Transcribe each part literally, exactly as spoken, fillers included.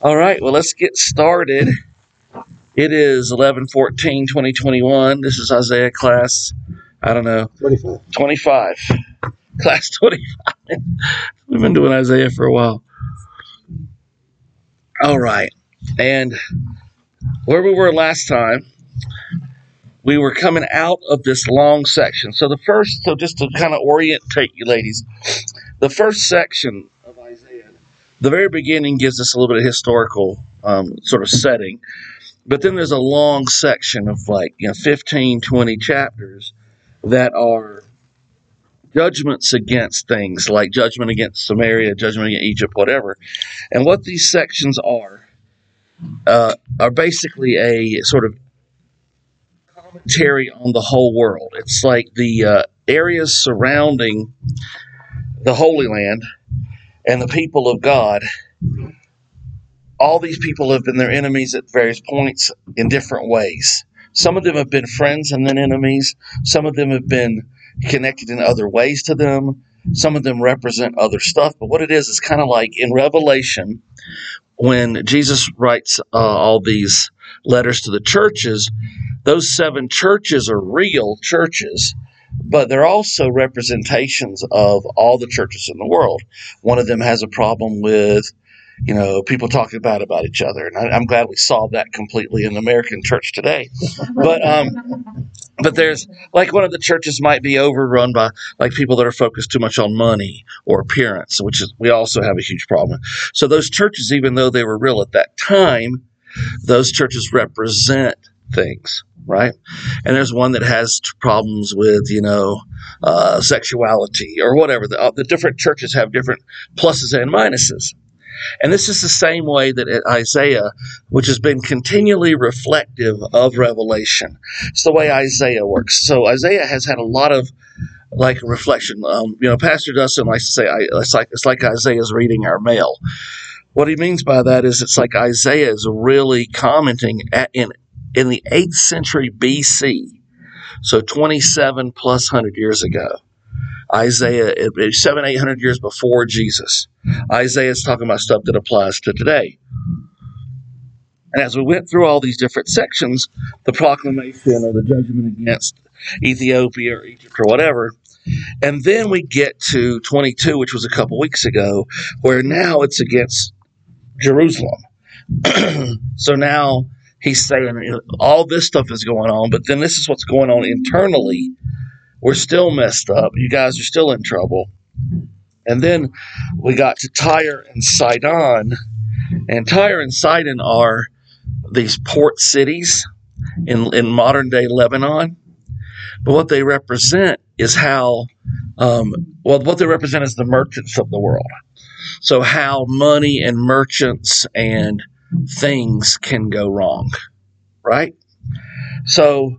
All right, well, let's get started. It is eleven fourteen twenty twenty-one. This is Isaiah class, I don't know, twenty-five. twenty-five. Class twenty-five. We've been doing Isaiah for a while. All right, and where we were last time, we were coming out of this long section. So the first, so just to kind of orientate you ladies, the first section of Isaiah, the very beginning gives us a little bit of historical um, sort of setting. But then there's a long section of like, you know, fifteen, twenty chapters that are judgments against things, like judgment against Samaria, judgment against Egypt, whatever. And what these sections are, uh, are basically a sort of commentary on the whole world. It's like the uh, areas surrounding the Holy Land and the people of God. All these people have been their enemies at various points in different ways. Some of them have been friends and then enemies. Some of them have been connected in other ways to them. Some of them represent other stuff. But what it is, is kind of like in Revelation, when Jesus writes uh, all these letters to the churches, those seven churches are real churches, but they're also representations of all the churches in the world. One of them has a problem with, you know, people talking bad about each other. And I, I'm glad we solved that completely in the American church today. But um, but there's, like, one of the churches might be overrun by, like, people that are focused too much on money or appearance, which is, we also have a huge problem. So those churches, even though they were real at that time, those churches represent things, right? And there's one that has problems with, you know, uh, sexuality or whatever. The, uh, the different churches have different pluses and minuses. And this is the same way that Isaiah, which has been continually reflective of Revelation. It's the way Isaiah works. So Isaiah has had a lot of, like, reflection. Um, you know, Pastor Dustin likes to say, I, it's like it's like Isaiah's reading our mail. What he means by that is it's like Isaiah is really commenting at, in in the eighth century B C, so twenty-seven plus hundred years ago. Isaiah, seven, eight hundred years before Jesus. Isaiah is talking about stuff that applies to today. And as we went through all these different sections, the proclamation or the judgment against Ethiopia or Egypt or whatever, and then we get to twenty-two, which was a couple weeks ago, where now it's against Jerusalem. So now he's saying, you know, all this stuff is going on, but then this is what's going on internally. We're still messed up. You guys are still in trouble. And then we got to Tyre and Sidon. And Tyre and Sidon are these port cities in, in modern-day Lebanon. But what they represent is how, um, well, what they represent is the merchants of the world. So how money and merchants and things can go wrong, right? So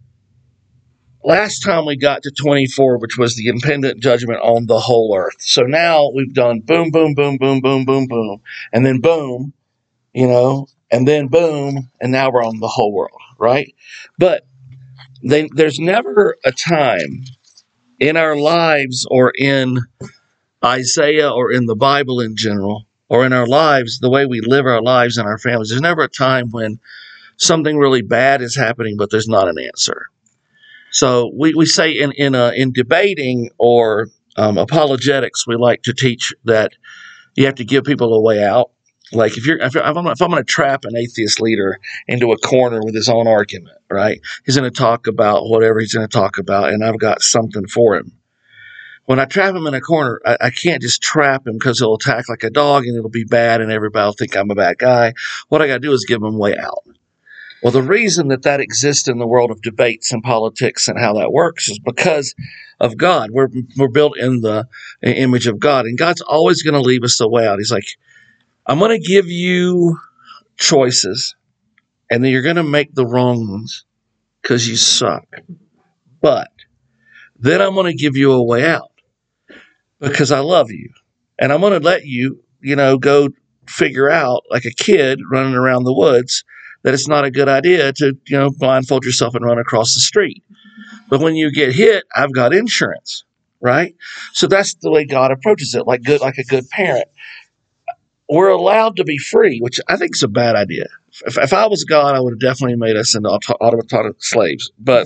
last time we got to twenty-four, which was the impendent judgment on the whole earth. So now we've done boom, boom, boom, boom, boom, boom, boom, and then boom, you know, and then boom, and now we're on the whole world, right? But they, there's never a time in our lives or in Isaiah or in the Bible in general or in our lives, the way we live our lives and our families, there's never a time when something really bad is happening, but there's not an answer. So we, we say in in, uh, in debating or um, apologetics, we like to teach that you have to give people a way out. Like if you're if, if I'm if I'm going to trap an atheist leader into a corner with his own argument, right? He's going to talk about whatever he's going to talk about, and I've got something for him. When I trap him in a corner, I, I can't just trap him because he'll attack like a dog and it'll be bad and everybody will think I'm a bad guy. What I got to do is give him a way out. Well, the reason that that exists in the world of debates and politics and how that works is because of God. We're we're built in the image of God, and God's always going to leave us the way out. He's like, I'm going to give you choices, and then you're going to make the wrong ones because you suck. But then I'm going to give you a way out because I love you, and I'm going to let you, you know, go figure out, like a kid running around the woods, that it's not a good idea to, you know, blindfold yourself and run across the street. But when you get hit, I've got insurance, right? So that's the way God approaches it, like good, like a good parent. we're allowed to be free, which I think is a bad idea. If, if I was God, I would have definitely made us into auto- automatic slaves. But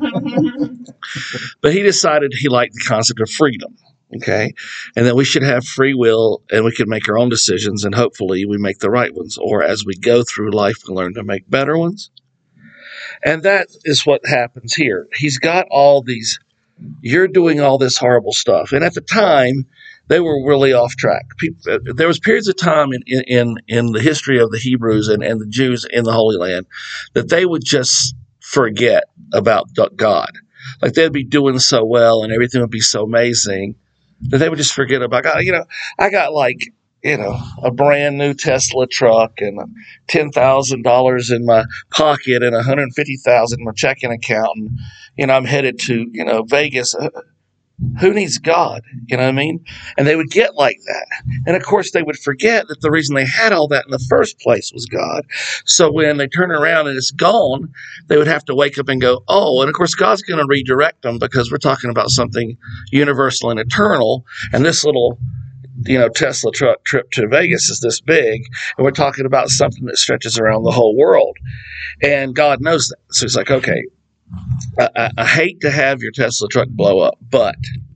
but he decided he liked the concept of freedom, okay, and that we should have free will and we can make our own decisions, and hopefully we make the right ones. Or as we go through life, we learn to make better ones. And that is what happens here. He's got all these, you're doing all this horrible stuff. And at the time, they were really off track. People, there was periods of time in, in, in the history of the Hebrews and, and the Jews in the Holy Land that they would just forget about God. Like they'd be doing so well and everything would be so amazing that they would just forget about God. You know, I got like, you know, a brand new Tesla truck and ten thousand dollars in my pocket and one hundred fifty thousand dollars in my checking account. And, you know, I'm headed to, you know, Vegas. Who needs God? You know what I mean? And they would get like that. And of course, they would forget that the reason they had all that in the first place was God. So when they turn around and it's gone, they would have to wake up and go, oh, and of course, God's going to redirect them because we're talking about something universal and eternal. And this little, you know, Tesla truck trip to Vegas is this big. And we're talking about something that stretches around the whole world. And God knows that. So he's like, okay, I, I, I hate to have your Tesla truck blow up, but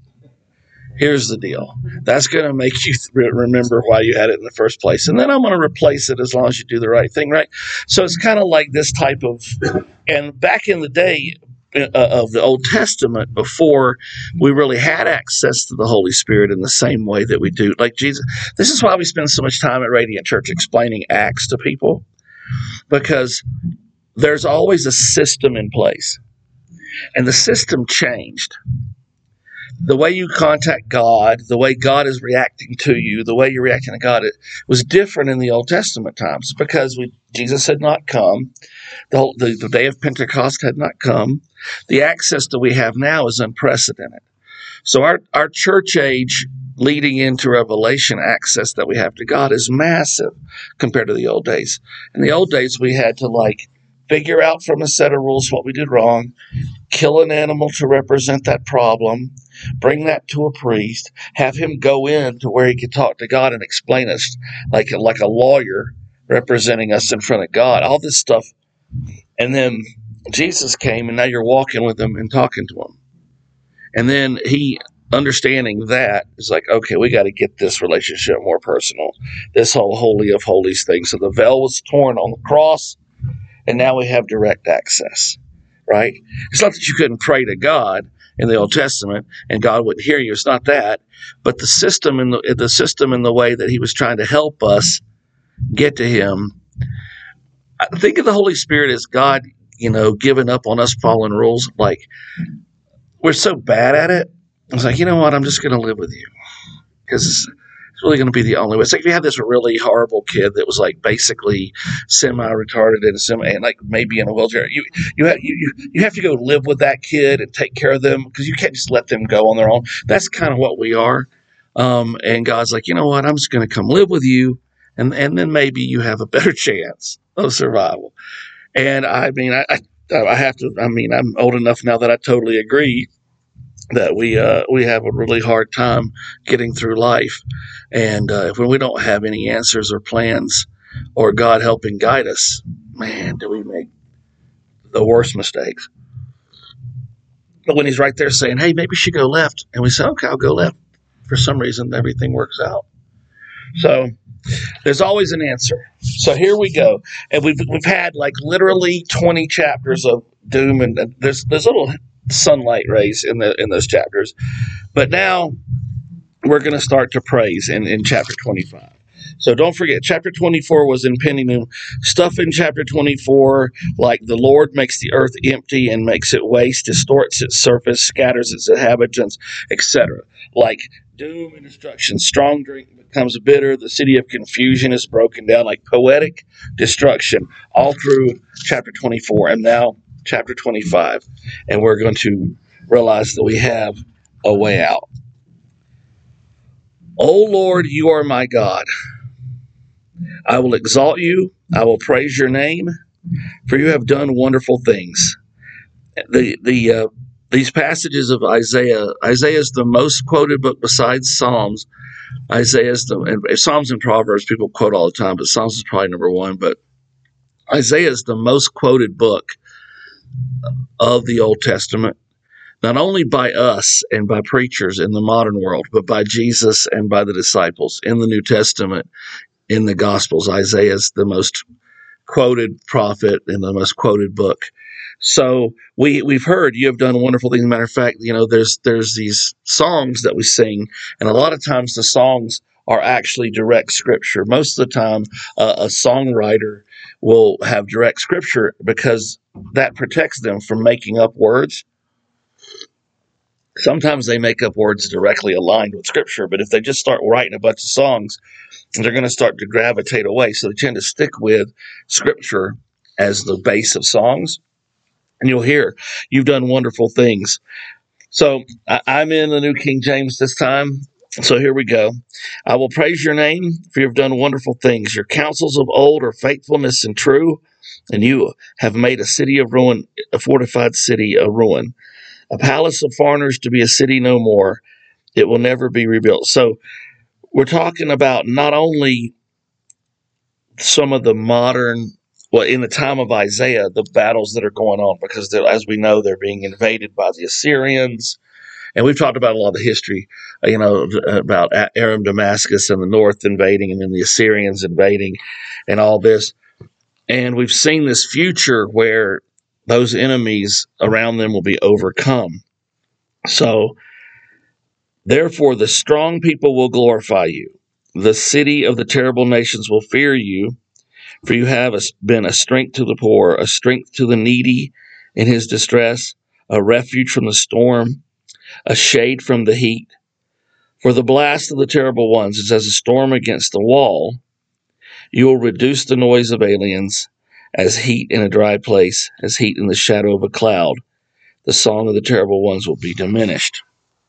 here's the deal. That's going to make you th- remember why you had it in the first place. And then I'm going to replace it as long as you do the right thing, right? So it's kind of like this type of, and back in the day uh, of the Old Testament, before we really had access to the Holy Spirit in the same way that we do, like Jesus, this is why we spend so much time at Radiant Church explaining Acts to people, because there's always a system in place. And the system changed. The way you contact God, the way God is reacting to you, the way you're reacting to God, it was different in the Old Testament times because we, Jesus had not come. The, whole, the, the day of Pentecost had not come. The access that we have now is unprecedented. So our, our church age leading into Revelation access that we have to God is massive compared to the old days. In the old days, we had to like figure out from a set of rules what we did wrong, kill an animal to represent that problem, bring that to a priest, have him go in to where he could talk to God and explain us like, like a lawyer representing us in front of God, all this stuff. And then Jesus came, and now you're walking with him and talking to him. And then he, understanding that, is like, okay, we got to get this relationship more personal, this whole Holy of Holies thing. So the veil was torn on the cross, and now we have direct access, right? It's not that you couldn't pray to God in the Old Testament and God wouldn't hear you. It's not that. But the system in the, the system in the way that he was trying to help us get to him. I think of the Holy Spirit as God, you know, giving up on us following rules. Like, we're so bad at it. I was like, you know what? I'm just going to live with you because it's really going to be the only way. It's like if you had this really horrible kid that was like basically semi-retarded and semi, and like maybe in a wheelchair. You you have you you have to go live with that kid and take care of them because you can't just let them go on their own. That's kind of what we are. Um, and God's like, you know what? I'm just going to come live with you, and and then maybe you have a better chance of survival. And I mean, I I, I have to. I mean, I'm old enough now that I totally agree that we uh, we have a really hard time getting through life. And uh, when we don't have any answers or plans or God helping guide us, man, do we make the worst mistakes. But when he's right there saying, hey, maybe you should go left, and we say, okay, I'll go left. For some reason, everything works out. So there's always an answer. So here we go. And we've we've had like literally twenty chapters of doom, and there's there's little sunlight rays in the in those chapters. But now we're going to start to praise in, in chapter twenty-five. So don't forget, chapter twenty-four was impending doom. Stuff in chapter twenty-four, like the Lord makes the earth empty and makes it waste, distorts its surface, scatters its inhabitants, et cetera. Like doom and destruction. Strong drink becomes bitter. The city of confusion is broken down, like poetic destruction, all through chapter twenty-four. And now chapter twenty-five. And we're going to realize that we have a way out. O Lord, you are my God. I will exalt you. I will praise your name, for you have done wonderful things. The the uh, these passages of Isaiah, Isaiah is the most quoted book besides Psalms Isaiah is the and Psalms and Proverbs people quote all the time, but Psalms is probably number one. But Isaiah is the most quoted book of the Old Testament, not only by us and by preachers in the modern world, but by Jesus and by the disciples in the New Testament, in the Gospels. Isaiah is the most quoted prophet and the most quoted book. So we we've heard you have done wonderful things. As a matter of fact, you know, there's there's these songs that we sing, and a lot of times the songs are actually direct scripture. Most of the time, uh, a songwriter will have direct scripture because that protects them from making up words. Sometimes they make up words directly aligned with scripture, but if they just start writing a bunch of songs, they're going to start to gravitate away. So they tend to stick with scripture as the base of songs. And you'll hear, you've done wonderful things. So I, I'm in the New King James this time. So here we go. I will praise your name, for you have done wonderful things. Your counsels of old are faithfulness and true, and you have made a city of ruin, a fortified city a ruin, a palace of foreigners to be a city no more. It will never be rebuilt. So we're talking about not only some of the modern, well, in the time of Isaiah, the battles that are going on, because as we know, they're being invaded by the Assyrians. And we've talked about a lot of the history, you know, about Aram Damascus and the north invading and then the Assyrians invading and all this. And we've seen this future where those enemies around them will be overcome. So, therefore, the strong people will glorify you. The city of the terrible nations will fear you, for you have been a strength to the poor, a strength to the needy in his distress, a refuge from the storm, a shade from the heat. For the blast of the terrible ones is as a storm against the wall. You will reduce the noise of aliens as heat in a dry place, as heat in the shadow of a cloud. The song of the terrible ones will be diminished.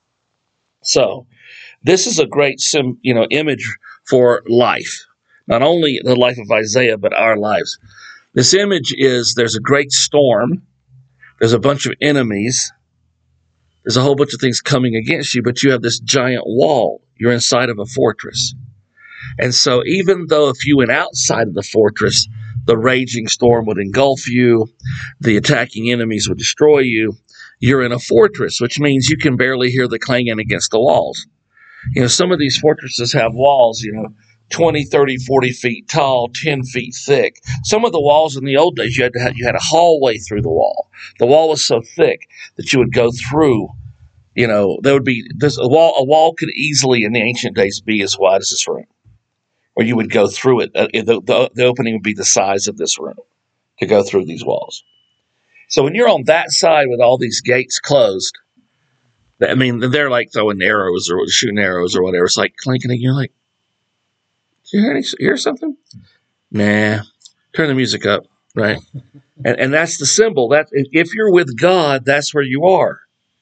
So, this is a great sim, you know, image for life. Not only the life of Isaiah, but our lives. This image is there's a great storm. There's a bunch of enemies. There's a whole bunch of things coming against you, but you have this giant wall. You're inside of a fortress. And so even though if you went outside of the fortress, the raging storm would engulf you, the attacking enemies would destroy you, you're in a fortress, which means you can barely hear the clanging against the walls. You know, some of these fortresses have walls, you know, twenty, thirty, forty feet tall, ten feet thick. Some of the walls in the old days, you had to have, you had a hallway through the wall. The wall was so thick that you would go through, you know, there would be, this, a wall, a wall could easily in the ancient days be as wide as this room, or you would go through it. Uh, the, the, the opening would be the size of this room to go through these walls. So when you're on that side with all these gates closed, I mean, they're like throwing arrows or shooting arrows or whatever. It's like clinking, and you're like, "Did you hear, any, hear something?" Nah. Turn the music up, right? and and that's the symbol. That if you're with God, that's where you are.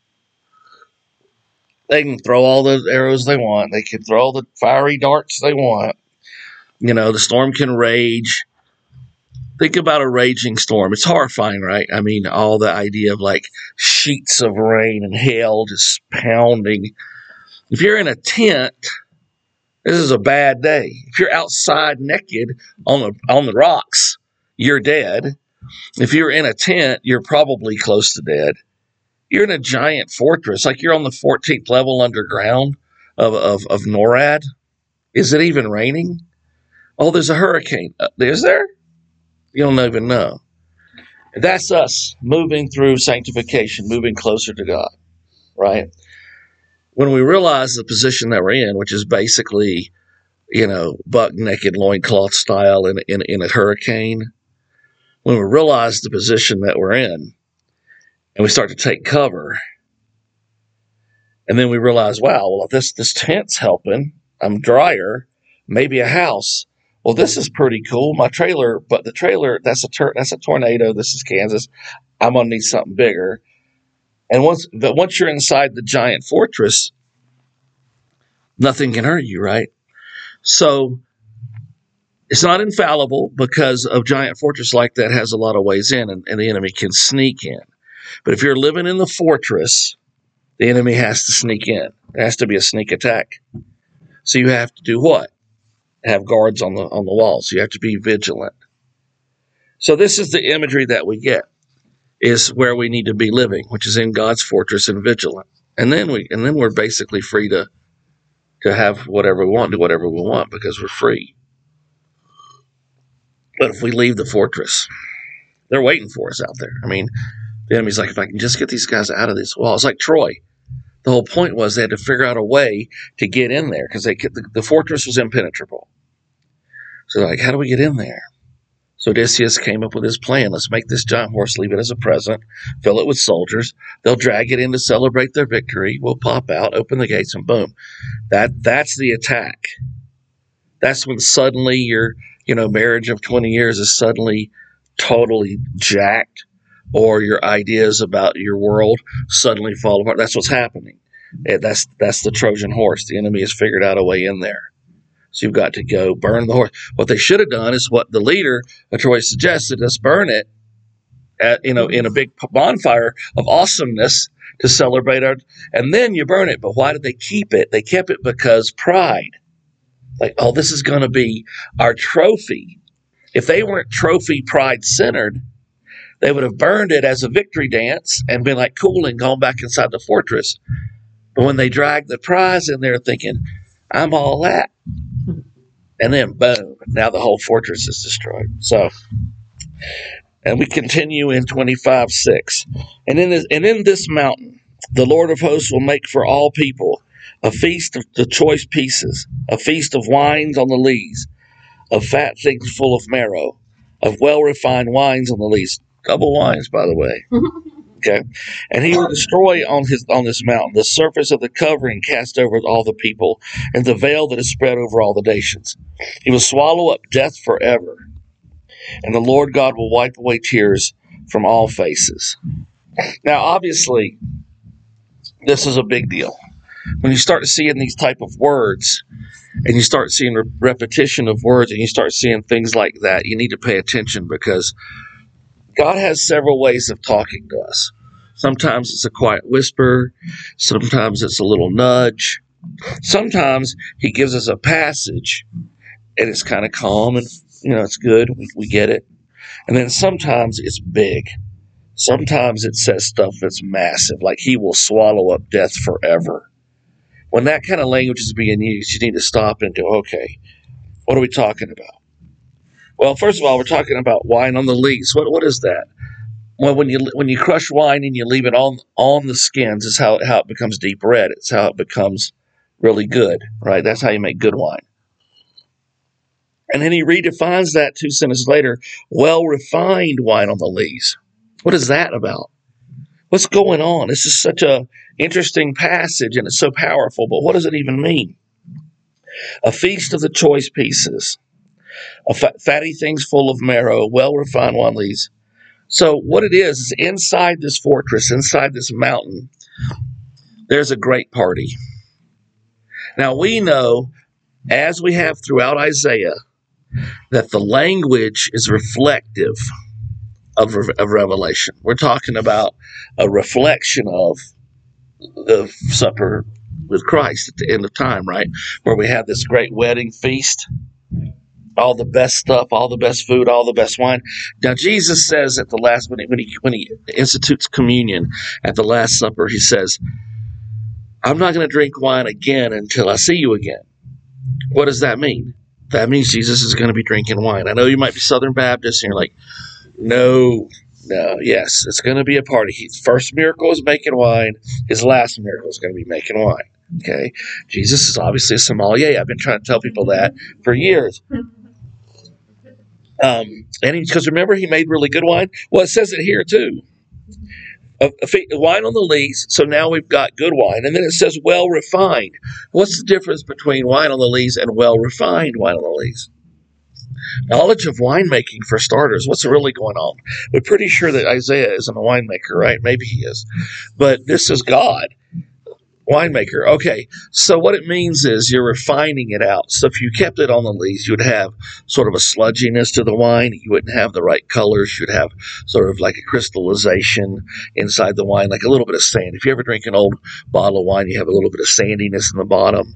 They can throw all the arrows they want. They can throw all the fiery darts they want. You know, the storm can rage. Think about a raging storm. It's horrifying, right? I mean, all the idea of like sheets of rain and hail just pounding. If you're in a tent, this is a bad day. If you're outside naked on the on the rocks, you're dead. If you're in a tent, you're probably close to dead. You're in a giant fortress, like you're on the fourteenth level underground of, of, of NORAD. Is it even raining? Oh, there's a hurricane. Uh, is there? You don't even know. That's us moving through sanctification, moving closer to God, right? When we realize the position that we're in, which is basically, you know, buck naked loincloth style in, in, in a hurricane, when we realize the position that we're in, and we start to take cover, and then we realize, wow, well, if this, this tent's helping, I'm drier, maybe a house. Well, this is pretty cool. My trailer, but the trailer, that's a tur- that's a tornado. This is Kansas. I'm going to need something bigger. And once, but once you're inside the giant fortress, nothing can hurt you, right? So it's not infallible because a giant fortress like that has a lot of ways in, and, and the enemy can sneak in. But if you're living in the fortress, the enemy has to sneak in. There has to be a sneak attack. So you have to do what? Have guards on the on the walls. You have to be vigilant. So this is the imagery that we get, is where we need to be living, which is in God's fortress and vigilant. And then we and then we're basically free to to have whatever we want, do whatever we want, because we're free. But if we leave the fortress, they're waiting for us out there. I mean, the enemy's like, if I can just get these guys out of this wall. It's like Troy. The whole point was they had to figure out a way to get in there because they the, the fortress was impenetrable. So they're like, how do we get in there? So Odysseus came up with his plan. Let's make this giant horse, leave it as a present, fill it with soldiers. They'll drag it in to celebrate their victory. We'll pop out, open the gates, and boom. That that's the attack. That's when suddenly your, you know, marriage of twenty years is suddenly totally jacked, or your ideas about your world suddenly fall apart. That's what's happening. That's that's the Trojan horse. The enemy has figured out a way in there. So you've got to go burn the horse. What they should have done is what the leader of Troy suggested: let's burn it, at, you know, in a big bonfire of awesomeness to celebrate our. And then you burn it. But why did they keep it? They kept it because pride. Like, oh, this is going to be our trophy. If they weren't trophy pride centered, they would have burned it as a victory dance and been like cool and gone back inside the fortress. But when they dragged the prize in there, thinking, I'm all that. And then boom, now the whole fortress is destroyed. So, and we continue in twenty-five six. And in this, and in this mountain, the Lord of hosts will make for all people a feast of the choice pieces, a feast of wines on the lees, of fat things full of marrow, of well-refined wines on the lees. Double wines, by the way. Okay. And he will destroy on his on this mountain the surface of the covering cast over all the people, and the veil that is spread over all the nations. He will swallow up death forever, and the Lord God will wipe away tears from all faces. Now, obviously, this is a big deal. When you start seeing these type of words, and you start seeing re- repetition of words, and you start seeing things like that, you need to pay attention, because God has several ways of talking to us. Sometimes it's a quiet whisper. Sometimes it's a little nudge. Sometimes he gives us a passage and it's kind of calm and, you know, it's good. We, we get it. And then sometimes it's big. Sometimes it says stuff that's massive, like he will swallow up death forever. When that kind of language is being used, you need to stop and go, okay, what are we talking about? Well, first of all, we're talking about wine on the lees. What what is that? Well, when you when you crush wine and you leave it on on the skins, is how how it becomes deep red. It's how it becomes really good, right? That's how you make good wine. And then he redefines that two sentences later. Well refined wine on the lees. What is that about? What's going on? This is such a interesting passage and it's so powerful. But what does it even mean? A feast of the choice pieces. A fat, fatty things full of marrow, well-refined wine lees. So what it is, is inside this fortress, inside this mountain, there's a great party. Now we know, as we have throughout Isaiah, that the language is reflective of, of Revelation. We're talking about a reflection of the supper with Christ at the end of time, right? Where we have this great wedding feast. All the best stuff, all the best food, all the best wine. Now, Jesus says at the last, when he, when he, when he institutes communion at the Last Supper, he says, I'm not going to drink wine again until I see you again. What does that mean? That means Jesus is going to be drinking wine. I know you might be Southern Baptist, and you're like, no, no, yes, it's going to be a party. His first miracle is making wine. His last miracle is going to be making wine. Okay? Jesus is obviously a sommelier. I've been trying to tell people that for years. Um, and because remember, he made really good wine. Well, it says it here too. A, a, wine on the lees. So now we've got good wine, and then it says well refined. What's the difference between wine on the lees and well refined wine on the lees? Knowledge of winemaking, for starters. What's really going on? We're pretty sure that Isaiah isn't a winemaker, right? Maybe he is, but this is God. Winemaker. Okay, so what it means is you're refining it out. So if you kept it on the lees, you would have sort of a sludginess to the wine. You wouldn't have the right colors. You'd have sort of like a crystallization inside the wine, like a little bit of sand. If you ever drink an old bottle of wine, you have a little bit of sandiness in the bottom,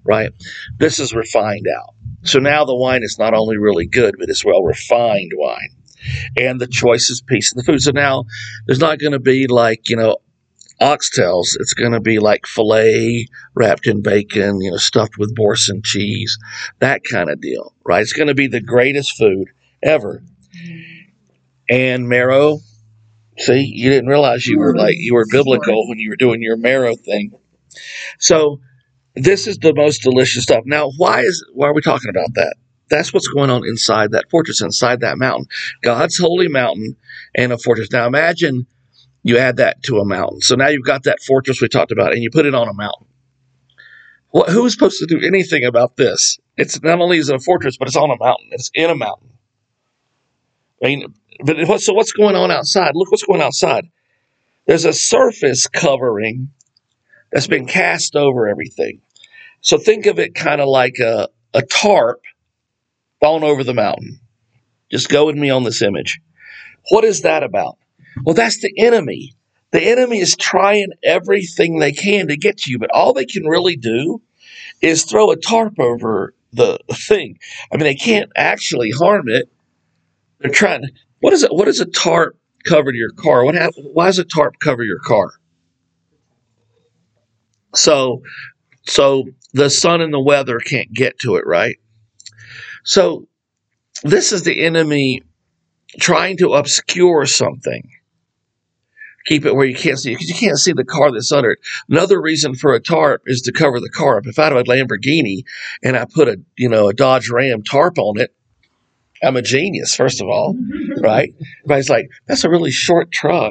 right? This is refined out. So now the wine is not only really good, but it's well refined wine. And the choicest piece of the food. So now there's not going to be like, you know, oxtails. It's going to be like filet wrapped in bacon, you know, stuffed with Boursin cheese, that kind of deal, right? It's going to be the greatest food ever. And marrow, see, you didn't realize you were like, you were biblical when you were doing your marrow thing. So this is the most delicious stuff. Now, why is why are we talking about that? That's what's going on inside that fortress, inside that mountain. God's holy mountain and a fortress. Now imagine you add that to a mountain. So now you've got that fortress we talked about, and you put it on a mountain. What, who is supposed to do anything about this? It's not only is it a fortress, but it's on a mountain. It's in a mountain. I mean, but what, so what's going on outside? Look what's going on outside. There's a surface covering that's been cast over everything. So think of it kind of like a, a tarp thrown over the mountain. Just go with me on this image. What is that about? Well, that's the enemy. The enemy is trying everything they can to get to you, but all they can really do is throw a tarp over the thing. I mean, they can't actually harm it. They're trying. What is it? What does a tarp cover to your car? What happened? Why does a tarp cover your car? So, so the sun and the weather can't get to it, right? So this is the enemy trying to obscure something. Keep it where you can't see it, because you can't see the car that's under it. Another reason for a tarp is to cover the car up. If I had a Lamborghini and I put a, you know, a Dodge Ram tarp on it, I'm a genius, first of all, right? Everybody's like, that's a really short truck.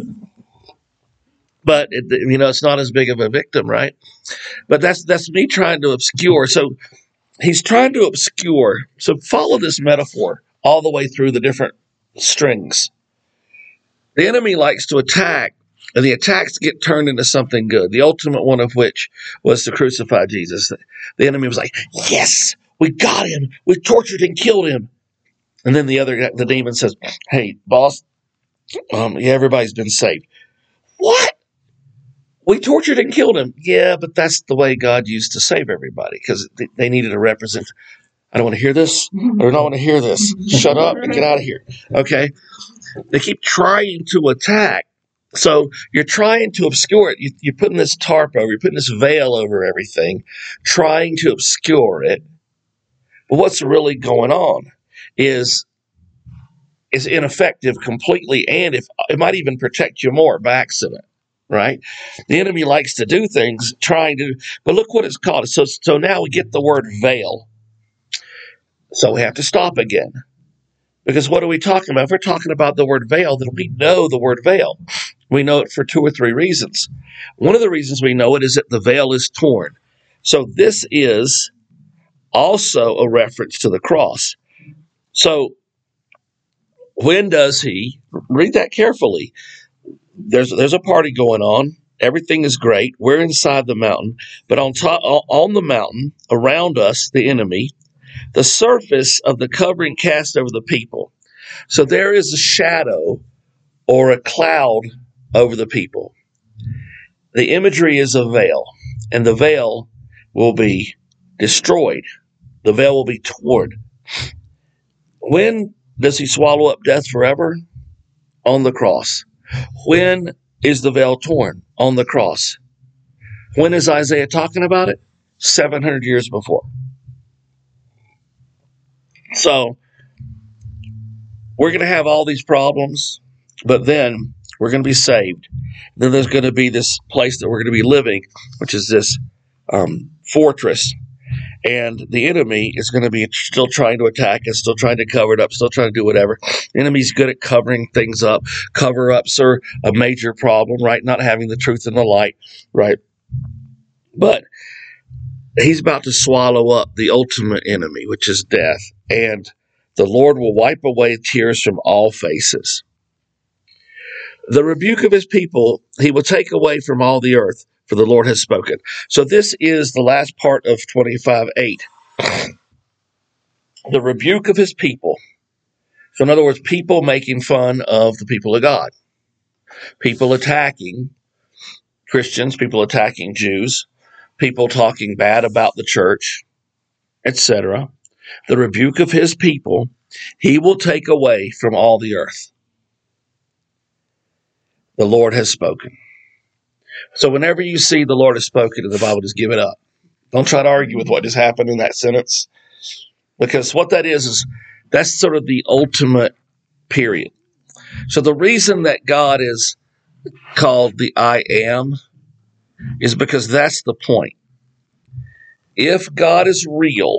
But, it, you know, it's not as big of a victim, right? But that's that's me trying to obscure. So he's trying to obscure. So follow this metaphor all the way through the different strings. The enemy likes to attack, and the attacks get turned into something good, the ultimate one of which was to crucify Jesus. The enemy was like, yes, we got him. We tortured and killed him. And then the other, the demon says, hey, boss, um, yeah, everybody's been saved. What? We tortured and killed him. Yeah, but that's the way God used to save everybody, because they, they needed a representative. I don't want to hear this. I don't want to hear this. Shut up and get out of here. Okay? They keep trying to attack. So you're trying to obscure it. You, you're putting this tarp over, you're putting this veil over everything, trying to obscure it. But what's really going on is is ineffective completely, and if it might even protect you more by accident, right? The enemy likes to do things trying to, but look what it's called. So, so now we get the word veil. So we have to stop again. Because what are we talking about? If we're talking about the word veil, then we know the word veil. We know it for two or three reasons. One of the reasons we know it is that the veil is torn. So this is also a reference to the cross. So when does he, read that carefully, there's there's a party going on. Everything is great. We're inside the mountain. But on top, on the mountain, around us, the enemy, the surface of the covering cast over the people. So there is a shadow or a cloud over the people. The imagery is a veil, and the veil will be destroyed. The veil will be torn. When does he swallow up death forever? On the cross. When is the veil torn? On the cross. When is Isaiah talking about it? seven hundred years before. So we're going to have all these problems, but then we're going to be saved. Then there's going to be this place that we're going to be living, which is this um, fortress. And the enemy is going to be still trying to attack us, still trying to cover it up, still trying to do whatever. The enemy's good at covering things up. Cover-ups are a major problem, right? Not having the truth and the light, right? But he's about to swallow up the ultimate enemy, which is death. And the Lord will wipe away tears from all faces. The rebuke of his people he will take away from all the earth, for the Lord has spoken. So this is the last part of twenty-five eight. The rebuke of his people. So in other words, people making fun of the people of God. People attacking Christians, people attacking Jews, people talking bad about the church, et cetera, the rebuke of his people, he will take away from all the earth. The Lord has spoken. So whenever you see the Lord has spoken in the Bible, just give it up. Don't try to argue with what just happened in that sentence. Because what that is, is that's sort of the ultimate period. So the reason that God is called the I Am is because that's the point. If God is real,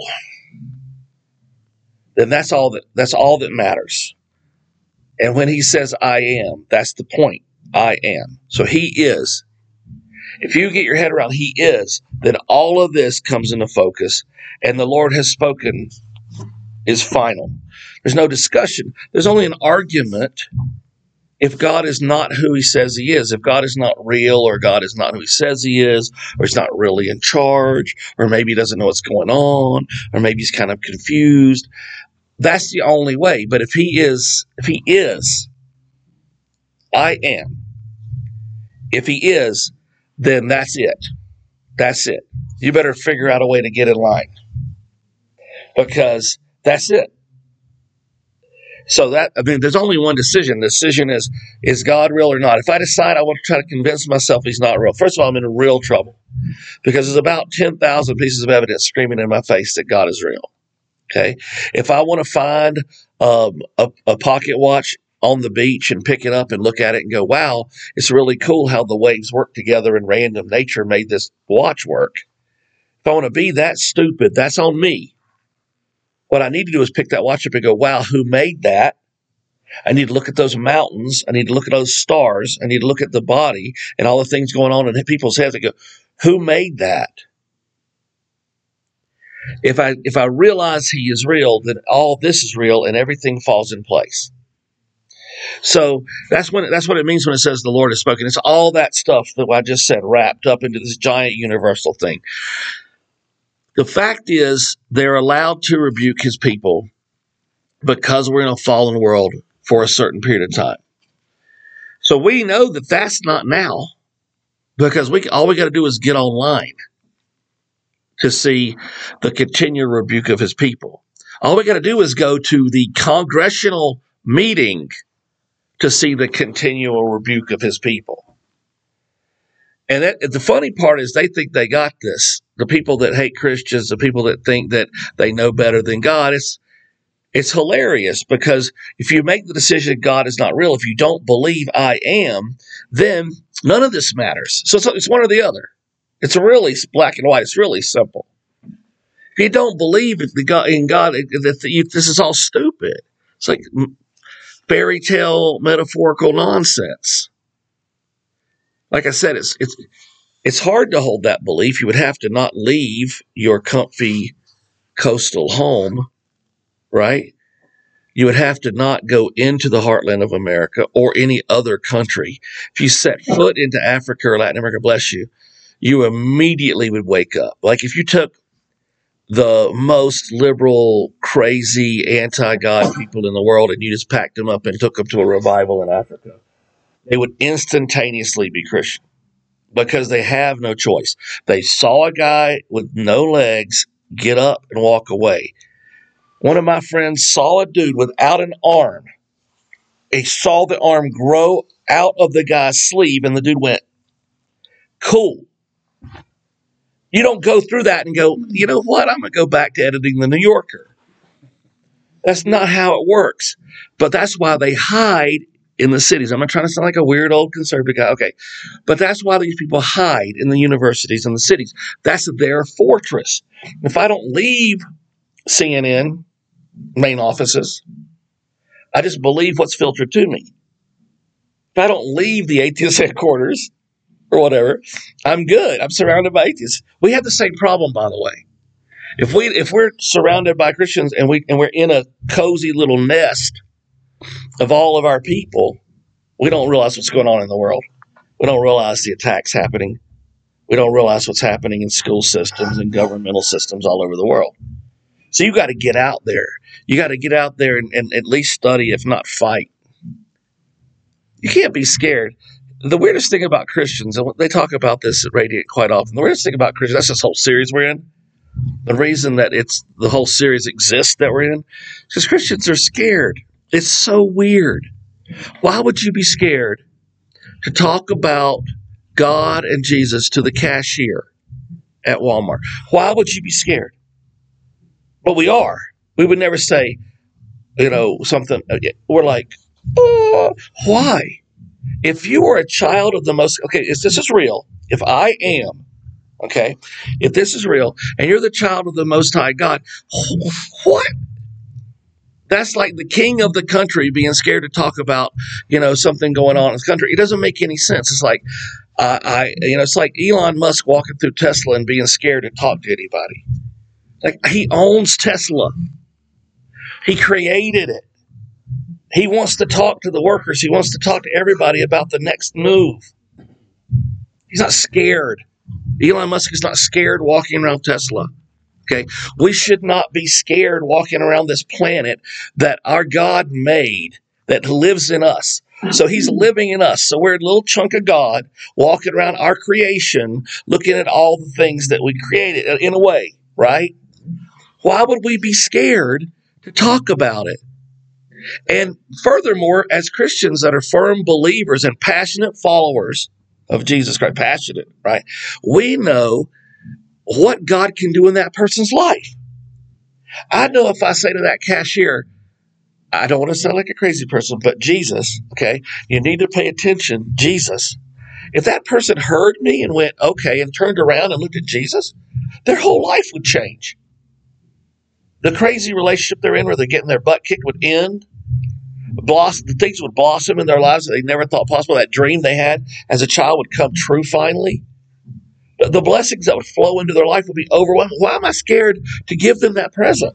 then that's all that that's all that matters. And when he says I am, that's the point. I am. So he is. If you get your head around he is, then all of this comes into focus, and the Lord has spoken is final. There's no discussion. There's only an argument if God is not who he says he is. If God is not real, or God is not who he says he is, or he's not really in charge, or maybe he doesn't know what's going on, or maybe he's kind of confused. That's the only way. But if he is, if he is, I am. If he is, then that's it. That's it. You better figure out a way to get in line, because that's it. So that, I mean, there's only one decision. The decision is, is God real or not? If I decide I want to try to convince myself he's not real, first of all, I'm in real trouble, because there's about ten thousand pieces of evidence screaming in my face that God is real. Okay. If I want to find um, a, a pocket watch on the beach and pick it up and look at it and go, wow, it's really cool how the waves work together and random nature made this watch work. If I want to be that stupid, that's on me. What I need to do is pick that watch up and go, wow, who made that? I need to look at those mountains. I need to look at those stars. I need to look at the body and all the things going on in people's heads and go, who made that? If I if I realize he is real, then all this is real and everything falls in place. So that's when that's what it means when it says the Lord has spoken. It's all that stuff that I just said wrapped up into this giant universal thing. The fact is, they're allowed to rebuke his people because we're in a fallen world for a certain period of time. So we know that that's not now, because we all we got to do is get online to see the continual rebuke of his people. All we got to do is go to the congressional meeting to see the continual rebuke of his people. And that, the funny part is they think they got this. The people that hate Christians, the people that think that they know better than God, it's, it's hilarious, because if you make the decision God is not real, if you don't believe I am, then none of this matters. So it's, it's one or the other. It's really black and white. It's really simple. If you don't believe in God, in God that this is all stupid. It's like fairy tale metaphorical nonsense. Like I said, it's it's it's hard to hold that belief. You would have to not leave your comfy coastal home, right? You would have to not go into the heartland of America or any other country. If you set foot into Africa or Latin America, bless you, you immediately would wake up. Like if you took the most liberal, crazy, anti-God people in the world and you just packed them up and took them to a revival in Africa, they would instantaneously be Christian, because they have no choice. They saw a guy with no legs get up and walk away. One of my friends saw a dude without an arm. He saw the arm grow out of the guy's sleeve, and the dude went, cool. You don't go through that and go, you know what, I'm going to go back to editing the New Yorker. That's not how it works. But that's why they hide in the cities. I'm not trying to sound like a weird old conservative guy. Okay. But that's why these people hide in the universities and the cities. That's their fortress. If I don't leave C N N main offices, I just believe what's filtered to me. If I don't leave the atheist headquarters or whatever, I'm good. I'm surrounded by atheists. We have the same problem, by the way. If we if we're surrounded by Christians and we and we're in a cozy little nest of all of our people, we don't realize what's going on in the world. We don't realize the attacks happening. We don't realize what's happening in school systems and governmental systems all over the world. So you got to get out there. You got to get out there and, and at least study, if not fight. You can't be scared. The weirdest thing about Christians, and they talk about this at Radiant quite often, the weirdest thing about Christians, that's this whole series we're in. The reason that it's the whole series exists that we're in, because Christians are scared. It's so weird. Why would you be scared to talk about God and Jesus to the cashier at Walmart? Why would you be scared? But we are. We would never say, you know, something. We're like, oh, why? If you are a child of the most, okay, if this is real, if I am, okay, if this is real, and you're the child of the Most High God, what? That's like the king of the country being scared to talk about, you know, something going on in his country. It doesn't make any sense. It's like, uh, I, you know, it's like Elon Musk walking through Tesla and being scared to talk to anybody. Like, he owns Tesla. He created it. He wants to talk to the workers. He wants to talk to everybody about the next move. He's not scared. Elon Musk is not scared walking around Tesla. Okay, we should not be scared walking around this planet that our God made, that lives in us. So he's living in us. So we're a little chunk of God walking around our creation, looking at all the things that we created in a way, right? Why would we be scared to talk about it? And furthermore, as Christians that are firm believers and passionate followers of Jesus Christ, passionate, right? We know what God can do in that person's life. I know if I say to that cashier, I don't want to sound like a crazy person, but Jesus, okay, you need to pay attention, Jesus. If that person heard me and went, okay, and turned around and looked at Jesus, their whole life would change. The crazy relationship they're in where they're getting their butt kicked would end. Blossom, the things would blossom in their lives that they never thought possible. That dream they had as a child would come true finally. The blessings that would flow into their life would be overwhelming. Why am I scared to give them that present?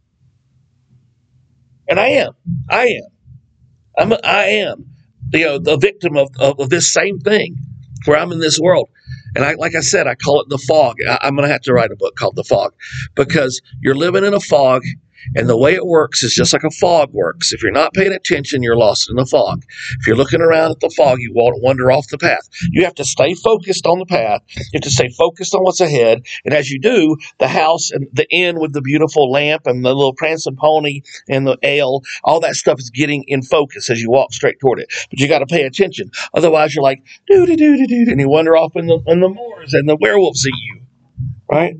And I am. I am. I'm a, I am. You know, the victim of, of, of this same thing where I'm in this world. And I, like I said, I call it the fog. I, I'm going to have to write a book called The Fog because you're living in a fog. And the way it works is just like a fog works. If you're not paying attention, you're lost in the fog. If you're looking around at the fog, you won't wander off the path. You have to stay focused on the path. You have to stay focused on what's ahead. And as you do, the house and the inn with the beautiful lamp and the little prancing pony and the ale, all that stuff is getting in focus as you walk straight toward it. But you got to pay attention. Otherwise, you're like, doo-doo-doo-doo-doo, and you wander off in the, in the moors and the werewolves eat you, right?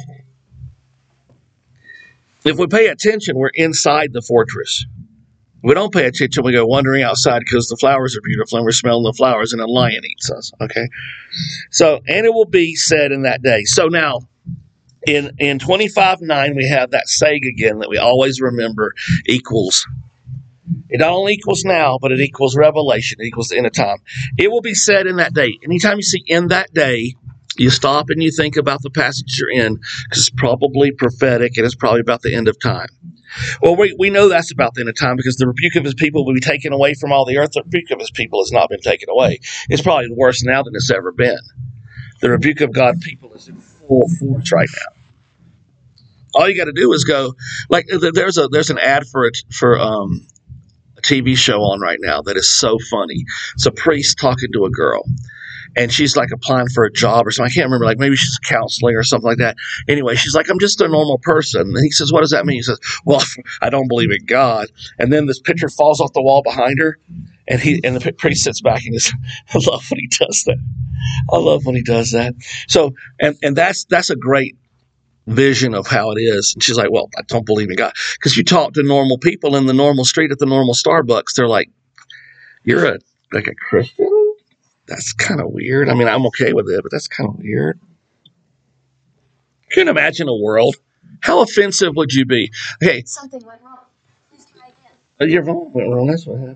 If we pay attention, we're inside the fortress. If we don't pay attention, we go wandering outside because the flowers are beautiful and we're smelling the flowers and a lion eats us, okay? So, and it will be said in that day. So now, in, in twenty-five nine, we have that saying again that we always remember equals. It not only equals now, but it equals revelation. It equals the end of time. It will be said in that day. Anytime you see in that day, you stop and you think about the passage you're in because it's probably prophetic and it's probably about the end of time. Well, we, we know that's about the end of time because the rebuke of his people will be taken away from all the earth. The rebuke of his people has not been taken away. It's probably worse now than it's ever been. The rebuke of God's people is in full force right now. All you got to do is go, like there's a there's an ad for it for um, a T V show on right now that is so funny. It's a priest talking to a girl. And she's like applying for a job or something. I can't remember. Like maybe she's counseling or something like that. Anyway, she's like, I'm just a normal person. And he says, what does that mean? He says, well, I don't believe in God. And then this picture falls off the wall behind her. And he and the priest sits back and goes, I love when he does that. I love when he does that. So, and, and that's that's a great vision of how it is. And she's like, well, I don't believe in God. Because you talk to normal people in the normal street at the normal Starbucks. They're like, you're a like a Christian? That's kind of weird. I mean, I'm okay with it, but that's kind of weird. Can you imagine a world? How offensive would you be? Okay. Something went wrong. Please try again. Your phone went wrong. That's what happened.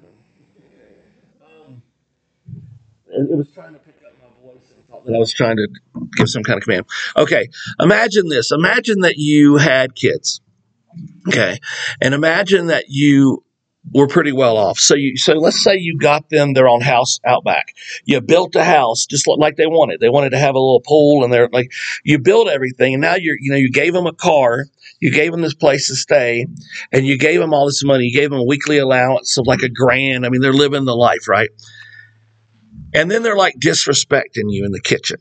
Um, it, it was trying to pick up my voice and thought that I was trying to give some kind of command. Okay. Imagine this. Imagine that you had kids. Okay. And imagine that you were pretty well off. So you, so let's say you got them their own house out back. You built a house just like they wanted. They wanted to have a little pool and they're like, you built everything. And now you're, you know, you gave them a car, you gave them this place to stay and you gave them all this money. You gave them a weekly allowance of like a grand. I mean, they're living the life, right? And then they're like disrespecting you in the kitchen.